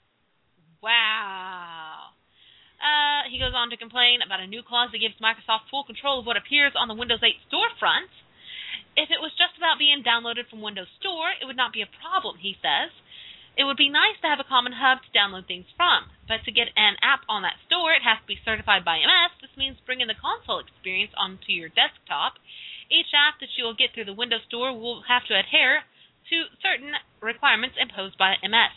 Wow. Uh, he goes on to complain about a new clause that gives Microsoft full control of what appears on the Windows eight storefront. If it was just about being downloaded from Windows Store, it would not be a problem, he says. It would be nice to have a common hub to download things from, but to get an app on that store, it has to be certified by M S. This means bringing the console experience onto your desktop. Each app that you will get through the Windows Store will have to adhere to certain requirements imposed by M S.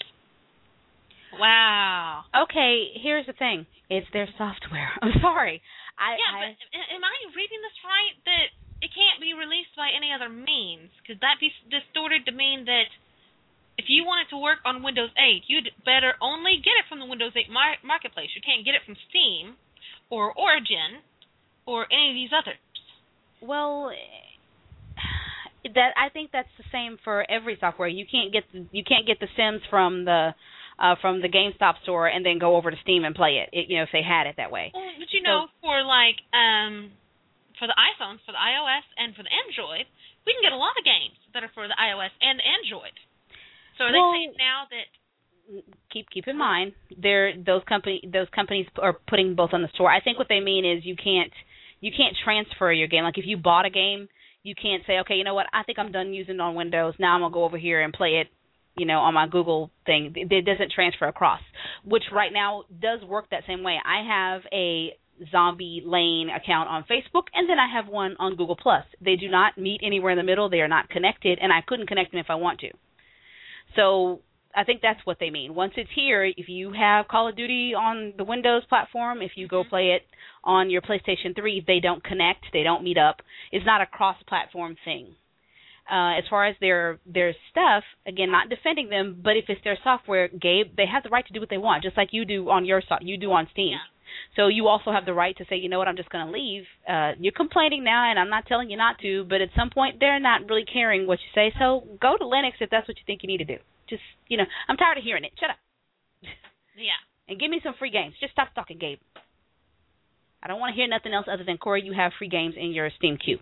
Wow. Okay, here's the thing. It's their software. I'm sorry. I, yeah, I, but am I reading this right? That it can't be released by any other means? Because that be distorted to mean that if you want it to work on Windows eight, you'd better only get it from the Windows eight mar- marketplace. You can't get it from Steam or Origin or any of these others. Well, that I think that's the same for every software. You can't get the, you can't get the Sims from the uh, from the GameStop store and then go over to Steam and play it. it you know, if they had it that way. Well, but you know, so, for like um, for the iPhones, for the iOS, and for the Android, we can get a lot of games that are for the iOS and Android. So are well, they saying now that keep keep in mind they're those company those companies are putting both on the store. I think what they mean is you can't you can't transfer your game. Like if you bought a game, you can't say, okay, you know what, I think I'm done using it on Windows. Now I'm gonna go over here and play it, you know, on my Google thing. It doesn't transfer across, which right now does work that same way. I have a Zombie Lane account on Facebook, and then I have one on Google Plus. They do not meet anywhere in the middle. They are not connected, and I couldn't connect them if I want to. So I think that's what they mean. Once it's here, if you have Call of Duty on the Windows platform, if you go play it on your PlayStation three, they don't connect, they don't meet up. It's not a cross-platform thing. Uh, as far as their their stuff, again, not defending them, but if it's their software, Gabe, they have the right to do what they want, just like you do on your so- you do on Steam. Yeah. So you also have the right to say, you know what, I'm just going to leave. Uh, you're complaining now, and I'm not telling you not to, but at some point they're not really caring what you say. So go to Linux if that's what you think you need to do. Just, you know, I'm tired of hearing it. Shut up. Yeah. And give me some free games. Just stop talking, Gabe. I don't want to hear nothing else other than, Corey, you have free games in your Steam queue.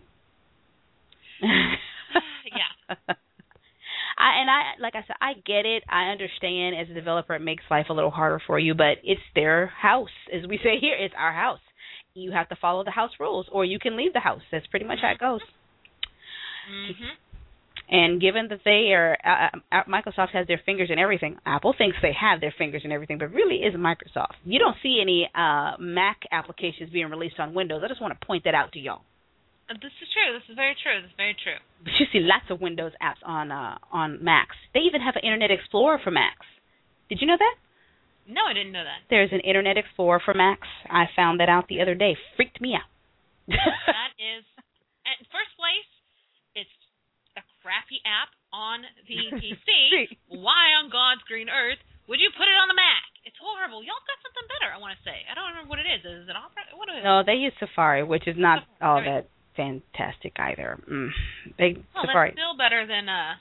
Yeah. I, and I, like I said, I get it. I understand as a developer it makes life a little harder for you, but it's their house. As we say here, it's our house. You have to follow the house rules, or you can leave the house. That's pretty much how it goes. Mm-hmm. And given that they are, uh, uh, Microsoft has their fingers in everything. Apple thinks they have their fingers in everything, but really is Microsoft. You don't see any uh, Mac applications being released on Windows. I just want to point that out to y'all. This is true. This is very true. This is very true. But you see lots of Windows apps on uh, on Macs. They even have an Internet Explorer for Macs. Did you know that? No, I didn't know that. There's an Internet Explorer for Macs. I found that out the other day. Freaked me out. That is, at first place, it's a crappy app on the P C, why on God's green earth would you put it on the Mac? It's horrible. Y'all got something better, I want to say. I don't remember what it is. Is it Opera? What is it? No, they use Safari, which is not all Safari. that fantastic either. Mm. They, well, Safari. That's still better than... uh.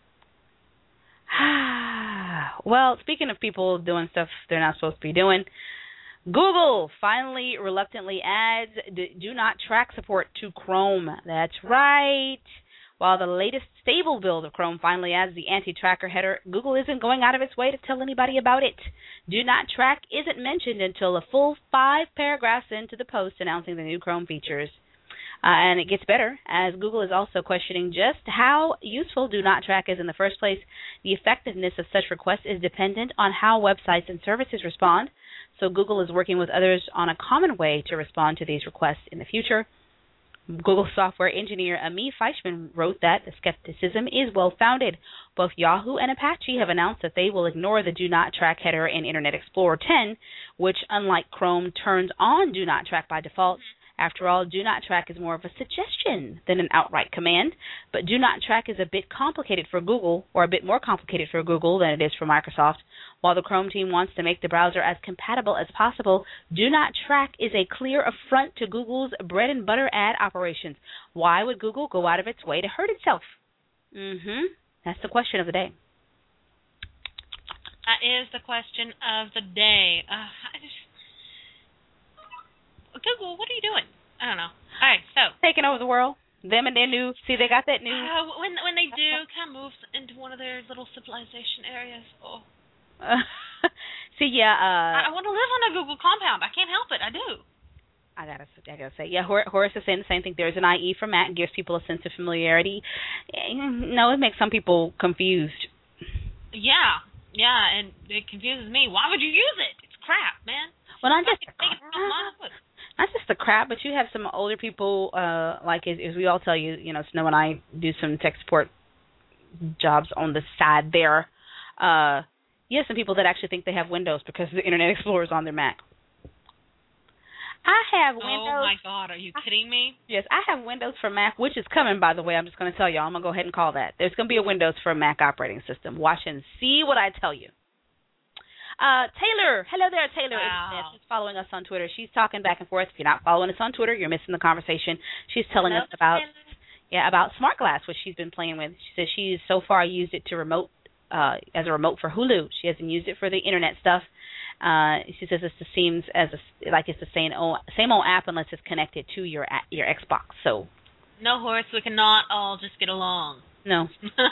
Well, speaking of people doing stuff they're not supposed to be doing, Google finally reluctantly adds do not track support to Chrome. That's right. While the latest stable build of Chrome finally adds the anti-tracker header, Google isn't going out of its way to tell anybody about it. Do not track isn't mentioned until a full five paragraphs into the post announcing the new Chrome features. Uh, and it gets better, as Google is also questioning just how useful Do Not Track is in the first place. The effectiveness of such requests is dependent on how websites and services respond, so Google is working with others on a common way to respond to these requests in the future. Google software engineer Ami Fleischman wrote that the skepticism is well-founded. Both Yahoo and Apache have announced that they will ignore the Do Not Track header in Internet Explorer ten, which, unlike Chrome, turns on Do Not Track by default. After all, Do Not Track is more of a suggestion than an outright command, but Do Not Track is a bit complicated for Google, or a bit more complicated for Google than it is for Microsoft. While the Chrome team wants to make the browser as compatible as possible, Do Not Track is a clear affront to Google's bread-and-butter ad operations. Why would Google go out of its way to hurt itself? Mm-hmm. That's the question of the day. That is the question of the day. Uh, I just... Google, what are you doing? I don't know. All right, so taking over the world. Them and their new. See, they got that new. Uh, when when they do, kind of move into one of their little civilization areas. Oh. Uh, see, yeah. Uh, I, I want to live on a Google compound. I can't help it. I do. I gotta, I gotta say, yeah. Horace is saying the same thing. There's an I E for Mac, gives people a sense of familiarity. No, it makes some people confused. Yeah, yeah, and it confuses me. Why would you use it? It's crap, man. Well, not just. Not just the crap, but you have some older people, uh, like as, as we all tell you, you know, Snow and I do some tech support jobs on the side there. Uh, you have some people that actually think they have Windows because the Internet Explorer is on their Mac. I have Windows. Oh, my God. Are you kidding me? Yes, I have Windows for Mac, which is coming, by the way. I'm just going to tell y'all. I'm going to go ahead and call that. There's going to be a Windows for Mac operating system. Watch and see what I tell you. Uh, Taylor, hello there, Taylor. Wow. She's following us on Twitter. She's talking back and forth. If you're not following us on Twitter, you're missing the conversation. She's telling hello, us about Taylor. yeah about Smart Glass, which she's been playing with. She says she's so far used it to remote uh, as a remote for Hulu. She hasn't used it for the internet stuff. Uh, she says it seems as a, like it's the same old, same old app unless it's connected to your your Xbox. So no, Horace, we cannot all just get along. No.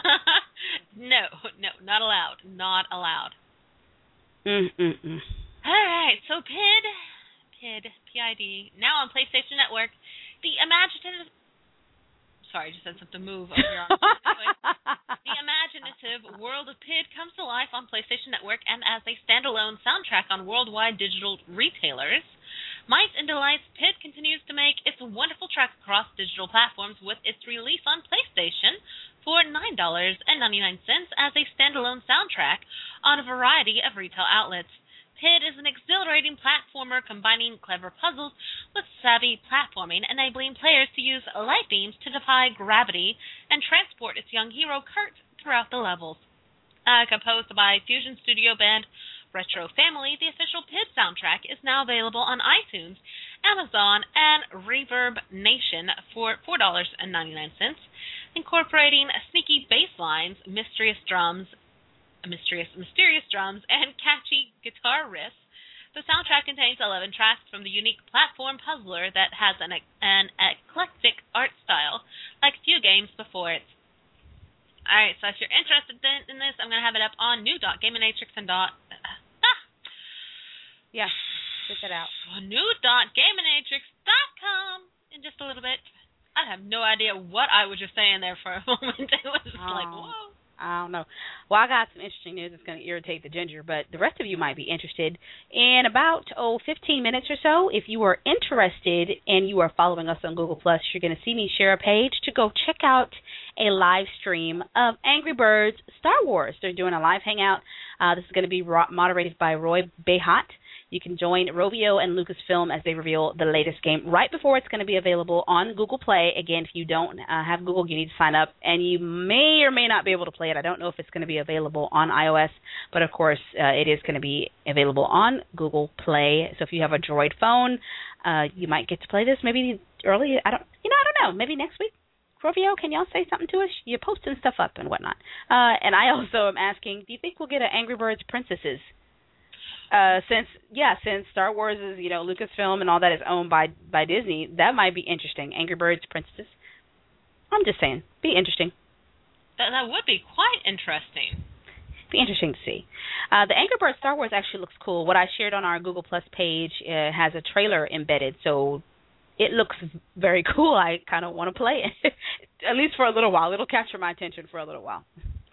no, no, not allowed. Not allowed. Mm-mm-mm. All right, so P I D, P I D, P I D, now on PlayStation Network, the imaginative, sorry, I just had something move over here. The imaginative world of P I D comes to life on PlayStation Network and as a standalone soundtrack on worldwide digital retailers. Might and Delights, P I D continues to make its wonderful track across digital platforms with its release on PlayStation for nine dollars and ninety-nine cents as a standalone soundtrack on a variety of retail outlets. P I D is an exhilarating platformer combining clever puzzles with savvy platforming, enabling players to use light beams to defy gravity and transport its young hero Kurt throughout the levels. Uh, composed by Fusion Studio band Retro Family, the official P I D soundtrack is now available on iTunes, Amazon, and Reverb Nation for four dollars and ninety-nine cents, incorporating sneaky bass lines, mysterious drums, mysterious, mysterious drums, and catchy guitar riffs. The soundtrack contains eleven tracks from the unique platform puzzler that has an, an eclectic art style, like few games before it. All right, so if you're interested in, in this, I'm going to have it up on new dot gaminatrix and dot... Ah! Yeah, get that out. new dot gaminatrix dot com in just a little bit. I have no idea what I was just saying there for a moment. It was just oh, like, whoa. I don't know. Well, I got some interesting news that's going to irritate the ginger, but the rest of you might be interested. In about, oh, fifteen minutes or so, if you are interested and you are following us on Google Plus, you're going to see me share a page to go check out a live stream of Angry Birds Star Wars. They're doing a live hangout. Uh, this is going to be moderated by Roy Behat. You can join Rovio and Lucasfilm as they reveal the latest game right before it's going to be available on Google Play. Again, if you don't uh, have Google, you need to sign up, and you may or may not be able to play it. I don't know if it's going to be available on iOS, but of course uh, it is going to be available on Google Play. So if you have a Droid phone, uh, you might get to play this maybe early. I don't, you know, I don't know. Maybe next week. Rovio, can y'all say something to us? You're posting stuff up and whatnot. Uh, and I also am asking, do you think we'll get an Angry Birds Princesses? Uh, since yeah, since Star Wars is, you know, Lucasfilm and all that is owned by by Disney, that might be interesting. Angry Birds Princesses. I'm just saying, be interesting. That that would be quite interesting. Be interesting to see. Uh, the Angry Birds Star Wars actually looks cool. What I shared on our Google Plus page uh, has a trailer embedded, so it looks very cool. I kind of want to play it, at least for a little while. It'll capture my attention for a little while.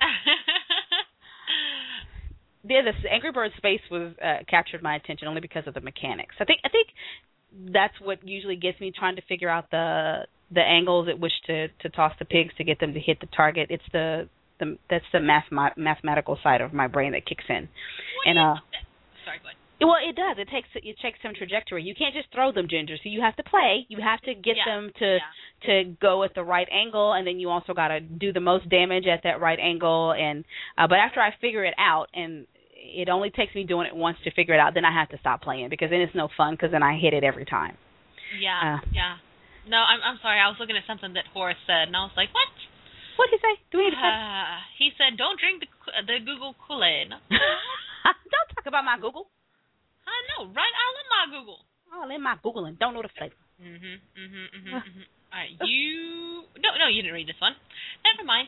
Yeah, this Angry Birds space was uh, captured my attention only because of the mechanics. I think I think that's what usually gets me trying to figure out the the angles at which to, to toss the pigs to get them to hit the target. It's the, the that's the math, mathematical side of my brain that kicks in. Well, and yeah. uh, Sorry, go ahead. Well, it does. It takes it takes some trajectory. You can't just throw them, Ginger. So you have to play. You have to get yeah. them to yeah. to go at the right angle, and then you also got to do the most damage at that right angle. And uh, but after I figure it out, and it only takes me doing it once to figure it out, then I have to stop playing because then it's no fun because then I hit it every time. Yeah, uh, yeah. No, I'm I'm sorry. I was looking at something that Horace said, and I was like, what? What did he say? Do we need to uh, He said, don't drink the the Google Kool-Aid. Don't talk about my Google. I know, right? I'll in my Google. Oh, in my Googling. Don't know the flavor. Mhm, mhm, mhm, mhm. All right, you. No, no, you didn't read this one. Never mind.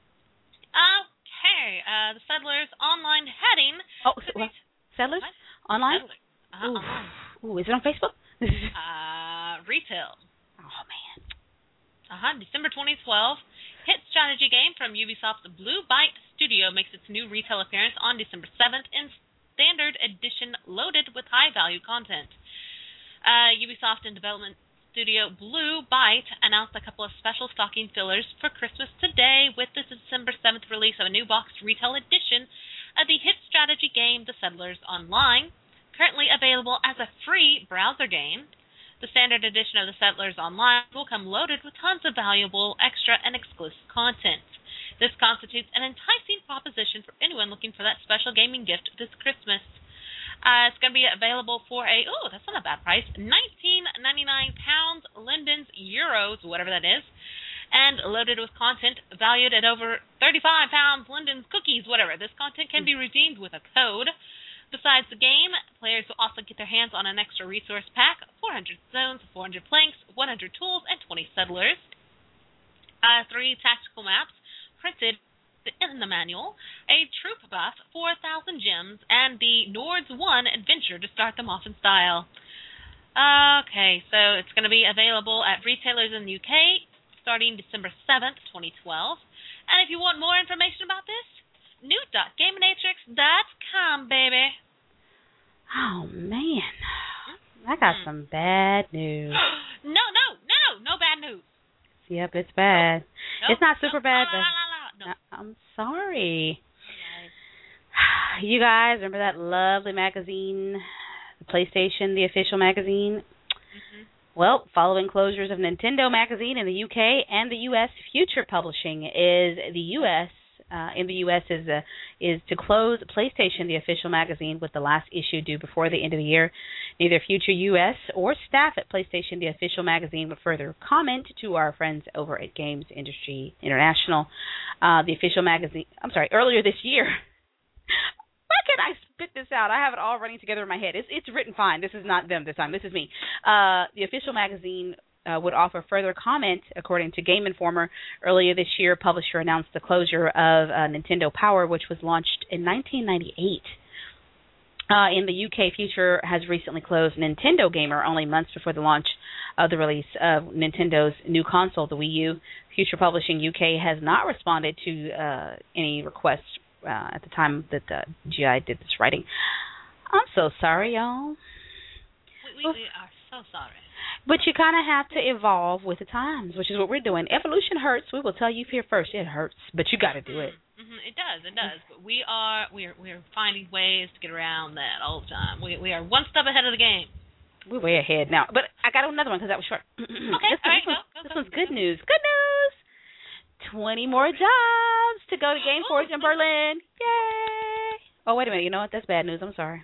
Okay, uh, the Settlers online heading. Oh, so, well, Settlers what? online. Settlers. Uh-huh, Ooh. online. Ooh, is it on Facebook? uh, retail. Oh man. Uh huh. December twenty twelve. Hit strategy game from Ubisoft's Blue Byte Studio makes its new retail appearance on December seventh in Standard Edition, loaded with high-value content. Uh, Ubisoft and development studio Blue Byte announced a couple of special stocking fillers for Christmas today with the December seventh release of a new boxed retail edition of the hit strategy game The Settlers Online, currently available as a free browser game. The standard edition of The Settlers Online will come loaded with tons of valuable, extra, and exclusive content. This constitutes an enticing proposition for anyone looking for that special gaming gift this Christmas. Uh, it's going to be available for a, oh, that's not a bad price, nineteen ninety-nine pounds, Lindens, euros, whatever that is, and loaded with content valued at over thirty-five pounds, Lindens, cookies, whatever. This content can be redeemed with a code. Besides the game, players will also get their hands on an extra resource pack, four hundred zones, four hundred planks, one hundred tools, and twenty settlers. Uh, three tactical maps printed in the manual, a troop buff, four thousand gems, and the Nords one adventure to start them off in style. Okay, so it's going to be available at retailers in the U K starting December seventh, twenty twelve. And if you want more information about this, new dot gamematrix dot com, baby. Oh, man. I got mm. some bad news. no, no, no, no bad news. Yep, it's bad. Nope. It's not super nope. bad, no, but no, no, no, no. I'm sorry. Okay. You guys remember that lovely magazine, the PlayStation, the official magazine? Mm-hmm. Well, following closures of Nintendo Magazine in the U K and the U S, Future Publishing is the U S Uh, in the U S is uh, is to close PlayStation, the official magazine, with the last issue due before the end of the year. Neither Future U S or staff at PlayStation, the official magazine, would further comment to our friends over at Games Industry International. Uh, the official magazine, I'm sorry, earlier this year. Why can't I spit this out? I have it all running together in my head. It's it's written fine. This is not them this time. This is me. Uh, the official magazine Uh, would offer further comment, according to Game Informer. Earlier this year, publisher announced the closure of uh, Nintendo Power, which was launched in nineteen ninety-eight. Uh, in the U K, Future has recently closed Nintendo Gamer only months before the launch of the release of Nintendo's new console, the Wii U. Future Publishing U K has not responded to uh, any requests uh, at the time that uh, G I did this writing. I'm so sorry, y'all. We, we, we are so sorry. But you kind of have to evolve with the times, which is what we're doing. Evolution hurts. We will tell you here first. It hurts, but you got to do it. Mm-hmm. It does, it does. But we are we are we are finding ways to get around that all the time. We we are one step ahead of the game. We're way ahead now. But I got another one because that was short. Okay, this, all right, this, go, one's, go, this go, one's go, good go. news. Good news. Twenty more jobs to go to Game Forge in Berlin. Yay! Oh, wait a minute. You know what? That's bad news. I'm sorry.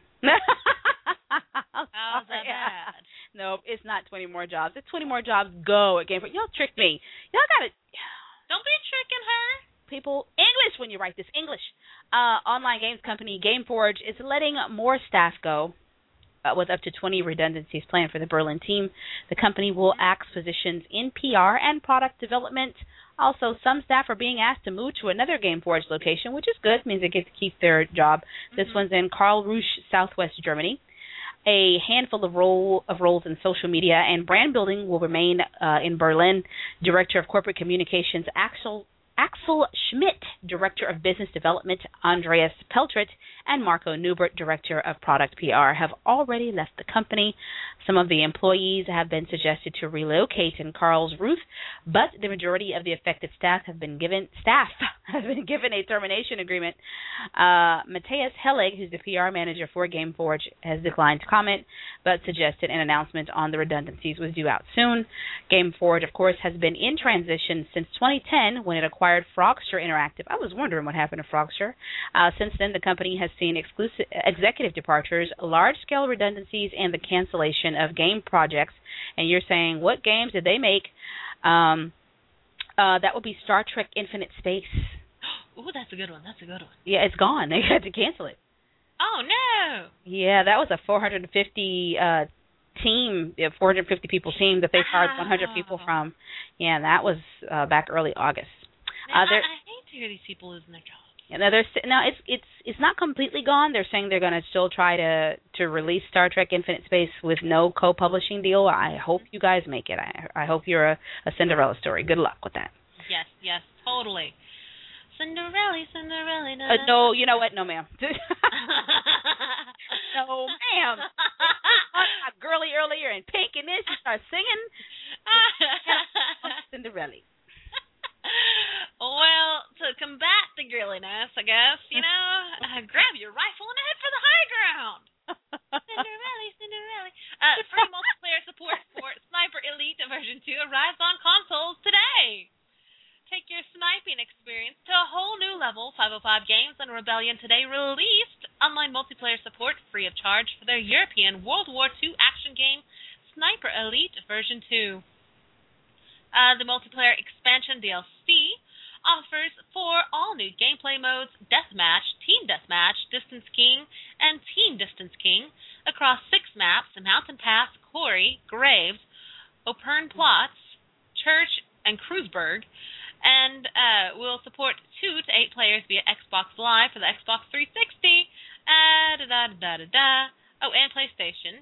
How's that bad? No, it's not twenty more jobs. It's twenty more jobs go at Game Forge. Y'all tricked me. Y'all got to... Don't be tricking her. People, English when you write this. English. Uh, online games company Game Forge is letting more staff go. Uh, with up to twenty redundancies planned for the Berlin team. The company will axe positions in P R and product development. Also, some staff are being asked to move to another Game Forge location, which is good. Means they get to keep their job. Mm-hmm. This one's in Karlsruhe, Southwest Germany. A handful of role of roles in social media and brand building will remain uh, in Berlin. Director of Corporate Communications Axel Axel Schmidt, Director of Business Development Andreas Peltrit, and Marco Neubert, Director of Product P R, have already left the company. Some of the employees have been suggested to relocate in Karlsruhe, but the majority of the affected staff have been given staff have been given a termination agreement. Uh, Matthias Hellig, who's the P R manager for GameForge, has declined to comment, but suggested an announcement on the redundancies was due out soon. GameForge, of course, has been in transition since twenty ten when it acquired Frogster Interactive. I was wondering what happened to Frogster. Uh, since then, the company has seen exclusive executive departures, large-scale redundancies, and the cancellation of game projects. And you're saying, what games did they make? Um, uh, that would be Star Trek Infinite Space. Ooh, that's a good one. That's a good one. Yeah, it's gone. They had to cancel it. Oh, no. Yeah, that was a four hundred fifty uh, team, a four hundred fifty people team that they fired one hundred people from. Yeah, that was uh, back early August. Man, Uh, I, I hate to hear these people losing their jobs. Yeah, no, there's no, it's it's it's not completely gone. They're saying they're going to still try to to release Star Trek Infinite Space with no co-publishing deal. I hope you guys make it. I I hope you're a, a Cinderella story. Good luck with that. Yes, yes, totally. Cinderella, Cinderella. Uh, no, you know what? No, ma'am. No, ma'am. A girly earlier in pink, and then she starts singing Cinderella. Well, to combat the grilliness, I guess, you know, uh, grab your rifle and head for the high ground. Cinderella, Cinderella. Uh, free multiplayer support for Sniper Elite version two arrives on consoles today. Take your sniping experience to a whole new level. five oh five Games and Rebellion today released online multiplayer support free of charge for their European World War two action game, Sniper Elite version two. Uh, the multiplayer expansion D L C offers four all-new gameplay modes: Deathmatch, Team Deathmatch, Distance King, and Team Distance King across six maps: Mountain Pass, Quarry, Graves, Opern Platz, Church, and Kreuzberg, and uh, will support two to eight players via Xbox Live for the Xbox three sixty, uh, da da da da da. Oh, and PlayStation.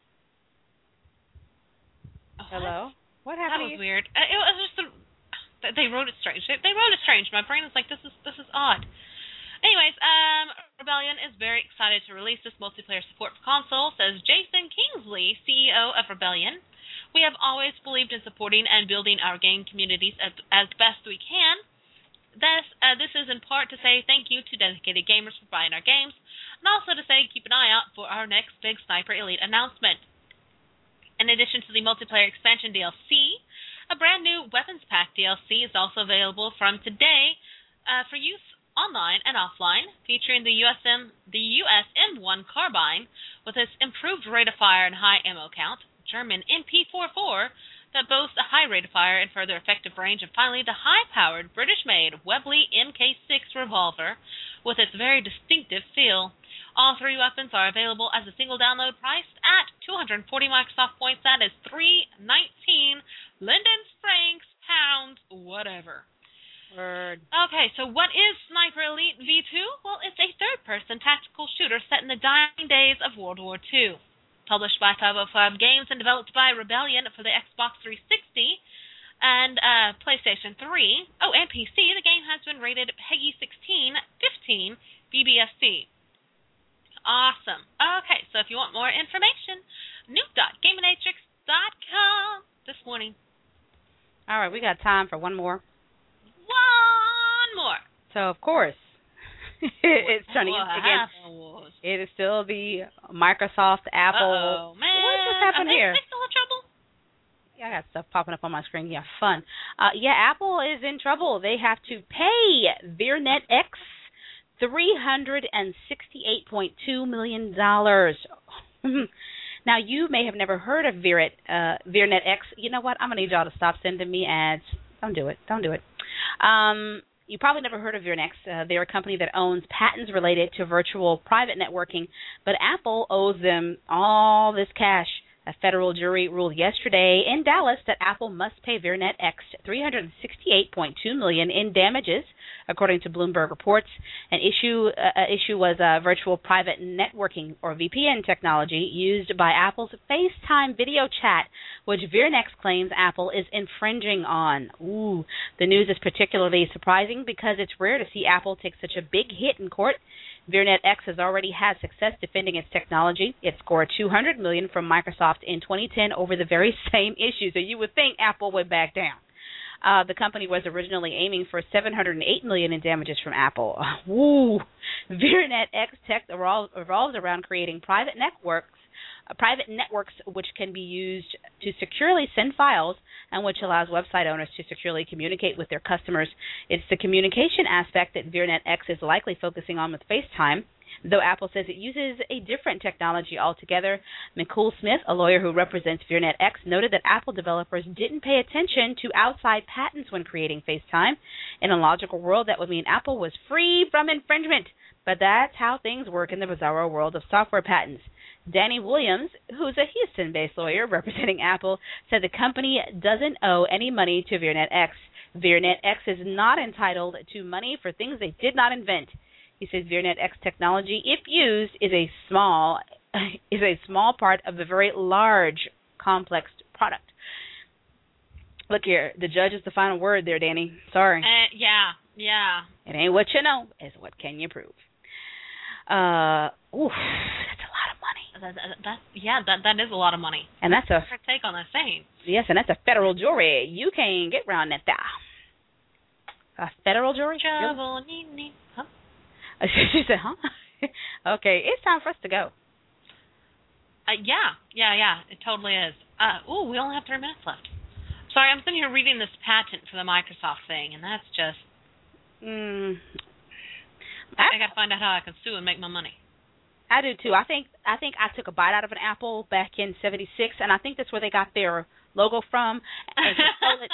Oh, Hello? What That happened? was weird. Uh, it was just the, they wrote it strange. They, they wrote it strange. My brain was like, this is this is odd. Anyways, um, Rebellion is very excited to release this multiplayer support for console, says Jason Kingsley, C E O of Rebellion. We have always believed in supporting and building our game communities as, as best we can. This, uh, this is in part to say thank you to dedicated gamers for buying our games, and also to say keep an eye out for our next big Sniper Elite announcement. In addition to the multiplayer expansion D L C, a brand new Weapons Pack D L C is also available from today uh, for use online and offline, featuring the U S M the U S M one carbine with its improved rate of fire and high ammo count, German M P forty-four that boasts a high rate of fire and further effective range, and finally the high-powered British-made Webley M K six revolver with its very distinctive feel. All three weapons are available as a single download priced at two hundred forty Microsoft points. That is three hundred nineteen Linden francs, pounds, whatever. Word. Okay, so what is Sniper Elite V two? Well, it's a third-person tactical shooter set in the dying days of World War two. Published by five oh five Games and developed by Rebellion for the Xbox three sixty and uh, PlayStation three. Oh, and P C. The game has been rated PEGI sixteen, fifteen, B B F C. Awesome. Okay, so if you want more information, new dot gaminatrix dot com this morning. All right, we got time for one more. One more. So, of course, It's turning What again. happened? It is still the Microsoft, Apple. Uh-oh, man. What just happened Are they, here? Are they still in trouble? Yeah, I got stuff popping up on my screen. Yeah, fun. Uh, yeah, Apple is in trouble. They have to pay VirNetX three hundred sixty-eight point two million dollars. Now, you may have never heard of Viret, uh, VirNetX. You know what? I'm going to need y'all to stop sending me ads. Don't do it. Don't do it. Um, you probably never heard of VirNetX. Uh, they're a company that owns patents related to virtual private networking, but Apple owes them all this cash. A federal jury ruled yesterday in Dallas that Apple must pay VirNetX three hundred sixty-eight point two million dollars in damages, according to Bloomberg reports. An issue uh, issue was uh, virtual private networking, or V P N technology, used by Apple's FaceTime video chat, which VirNetX claims Apple is infringing on. Ooh, the news is particularly surprising because it's rare to see Apple take such a big hit in court. VirNetX has already had success defending its technology. It scored two hundred million dollars from Microsoft in twenty ten over the very same issue, so you would think Apple would back down. Uh, the company was originally aiming for seven hundred eight million dollars in damages from Apple. Woo! VirNetX tech revolves around creating private networks, uh, private networks which can be used to securely send files and which allows website owners to securely communicate with their customers. It's the communication aspect that VirNetX is likely focusing on with FaceTime, though Apple says it uses a different technology altogether. McCool Smith, a lawyer who represents VirNetX, noted that Apple developers didn't pay attention to outside patents when creating FaceTime. In a logical world, that would mean Apple was free from infringement, but that's how things work in the bizarro world of software patents. Danny Williams, who's a Houston-based lawyer representing Apple, said the company doesn't owe any money to VirNetX. VirNetX is not entitled to money for things they did not invent. He says VirNetX technology, if used, is a small is a small part of a very large, complex product. Look here, the judge is the final word there, Danny. Sorry. Uh, yeah, yeah. It ain't what you know, it's what can you prove. Uh, oof, that's a lot of money. That, that, that, yeah, that that is a lot of money. And that's a Her take on the same. yes, and that's a federal jury. You can't get around that. There. A federal jury? Trouble, nee, nee. Huh? She said, huh? Okay, it's time for us to go. Uh, yeah, yeah, yeah, it totally is. Uh, ooh, we only have three minutes left. Sorry, I'm sitting here reading this patent for the Microsoft thing, and that's just... Mm. I, I got to find out how I can sue and make my money. I do too. I think I think I took a bite out of an apple back in seventy-six, and I think that's where they got their logo from. And it...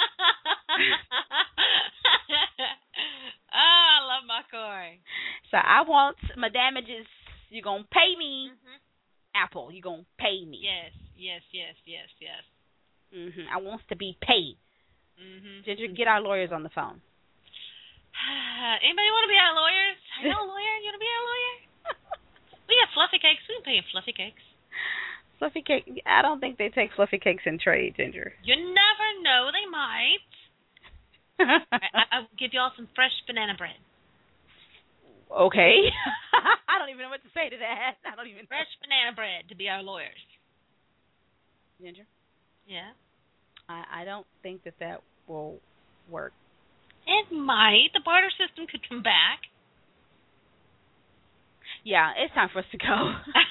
Oh, I love my coin. So I want my damages. You're going to pay me. Mm-hmm. Apple, you're going to pay me. Yes, yes, yes, yes, yes. Mm-hmm. I wants to be paid. Mm-hmm. Ginger, get our lawyers on the phone. Anybody want to be our lawyers? I know a lawyer. You want to be our lawyer? We got fluffy cakes. We can pay you fluffy cakes. Fluffy cake? I don't think they take fluffy cakes in trade, Ginger. You never know. They might. I, I will give you all some fresh banana bread. Okay. I don't even know what to say to that. I don't even know. Fresh banana bread to be our lawyers. Ginger? Yeah? I, I don't think that that will work. It might. The barter system could come back. Yeah, it's time for us to go.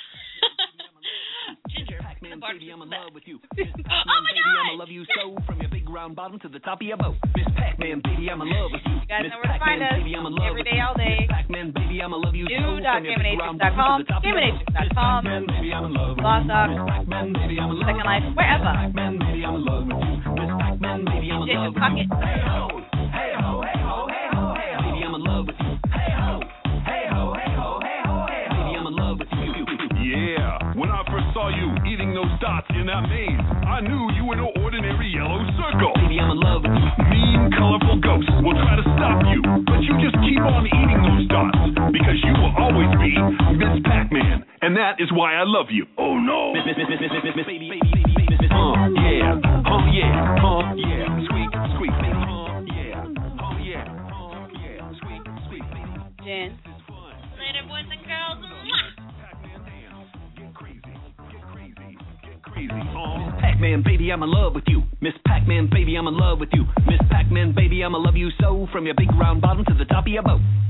Ginger, Pac-Man, the barter baby, I'm in system love with you. oh Miss my Pac-Man, baby, God! I'ma love you so. From your big round bottom to the top of your boat. Miss Pac-Man, baby, I'm in love with you. You guys Miss know where to find Pac-Man, us baby, I'm in love every with day, you. all day. Miss Pac-Man, baby, I'ma love you so. do dot From your big gaminatrix round dot com, bottom to the top of your boat. gaminatrix dot com, Miss Pac-Man, baby, I'm in love with you. Lost Doc, Miss Pac-Man, baby, I'm in love Second Life, with you. wherever. Miss Pac-Man, baby, I'm in love with you. Miss Pac-Man, baby, I'm in Ginger love with Pocket. you. Hey ho, hey ho, hey ho, hey ho, hey ho. Baby, I'm in love with you. Hey ho, hey ho, hey ho, hey ho, hey ho. Baby, I'm in love with you. Yeah, when I first saw you eating those dots in that maze, I knew you were no ordinary yellow circle. Baby, I'm in love with you. Mean, colorful ghosts will try to stop you, but you just keep on eating those dots, because you will always be Miss Pac-Man, and that is why I love you. Oh no! Miss, miss, miss, miss, miss, miss, miss, baby, baby, baby, baby, miss, miss, Uh, yeah, oh yeah, uh, yeah, squeak, squeak, baby, uh, yeah, oh yeah, uh, yeah, sweet, sweet, baby. Jen. This is fun. Later, boys and girls. Mwah! Pac-Man dance, get crazy, get crazy, get crazy. Uh, Pac-Man, baby, I'm in love with you. Miss Pac-Man, baby, I'm in love with you. Miss Pac-Man, baby, I'ma love you so. From your big round bottom to the top of your boat.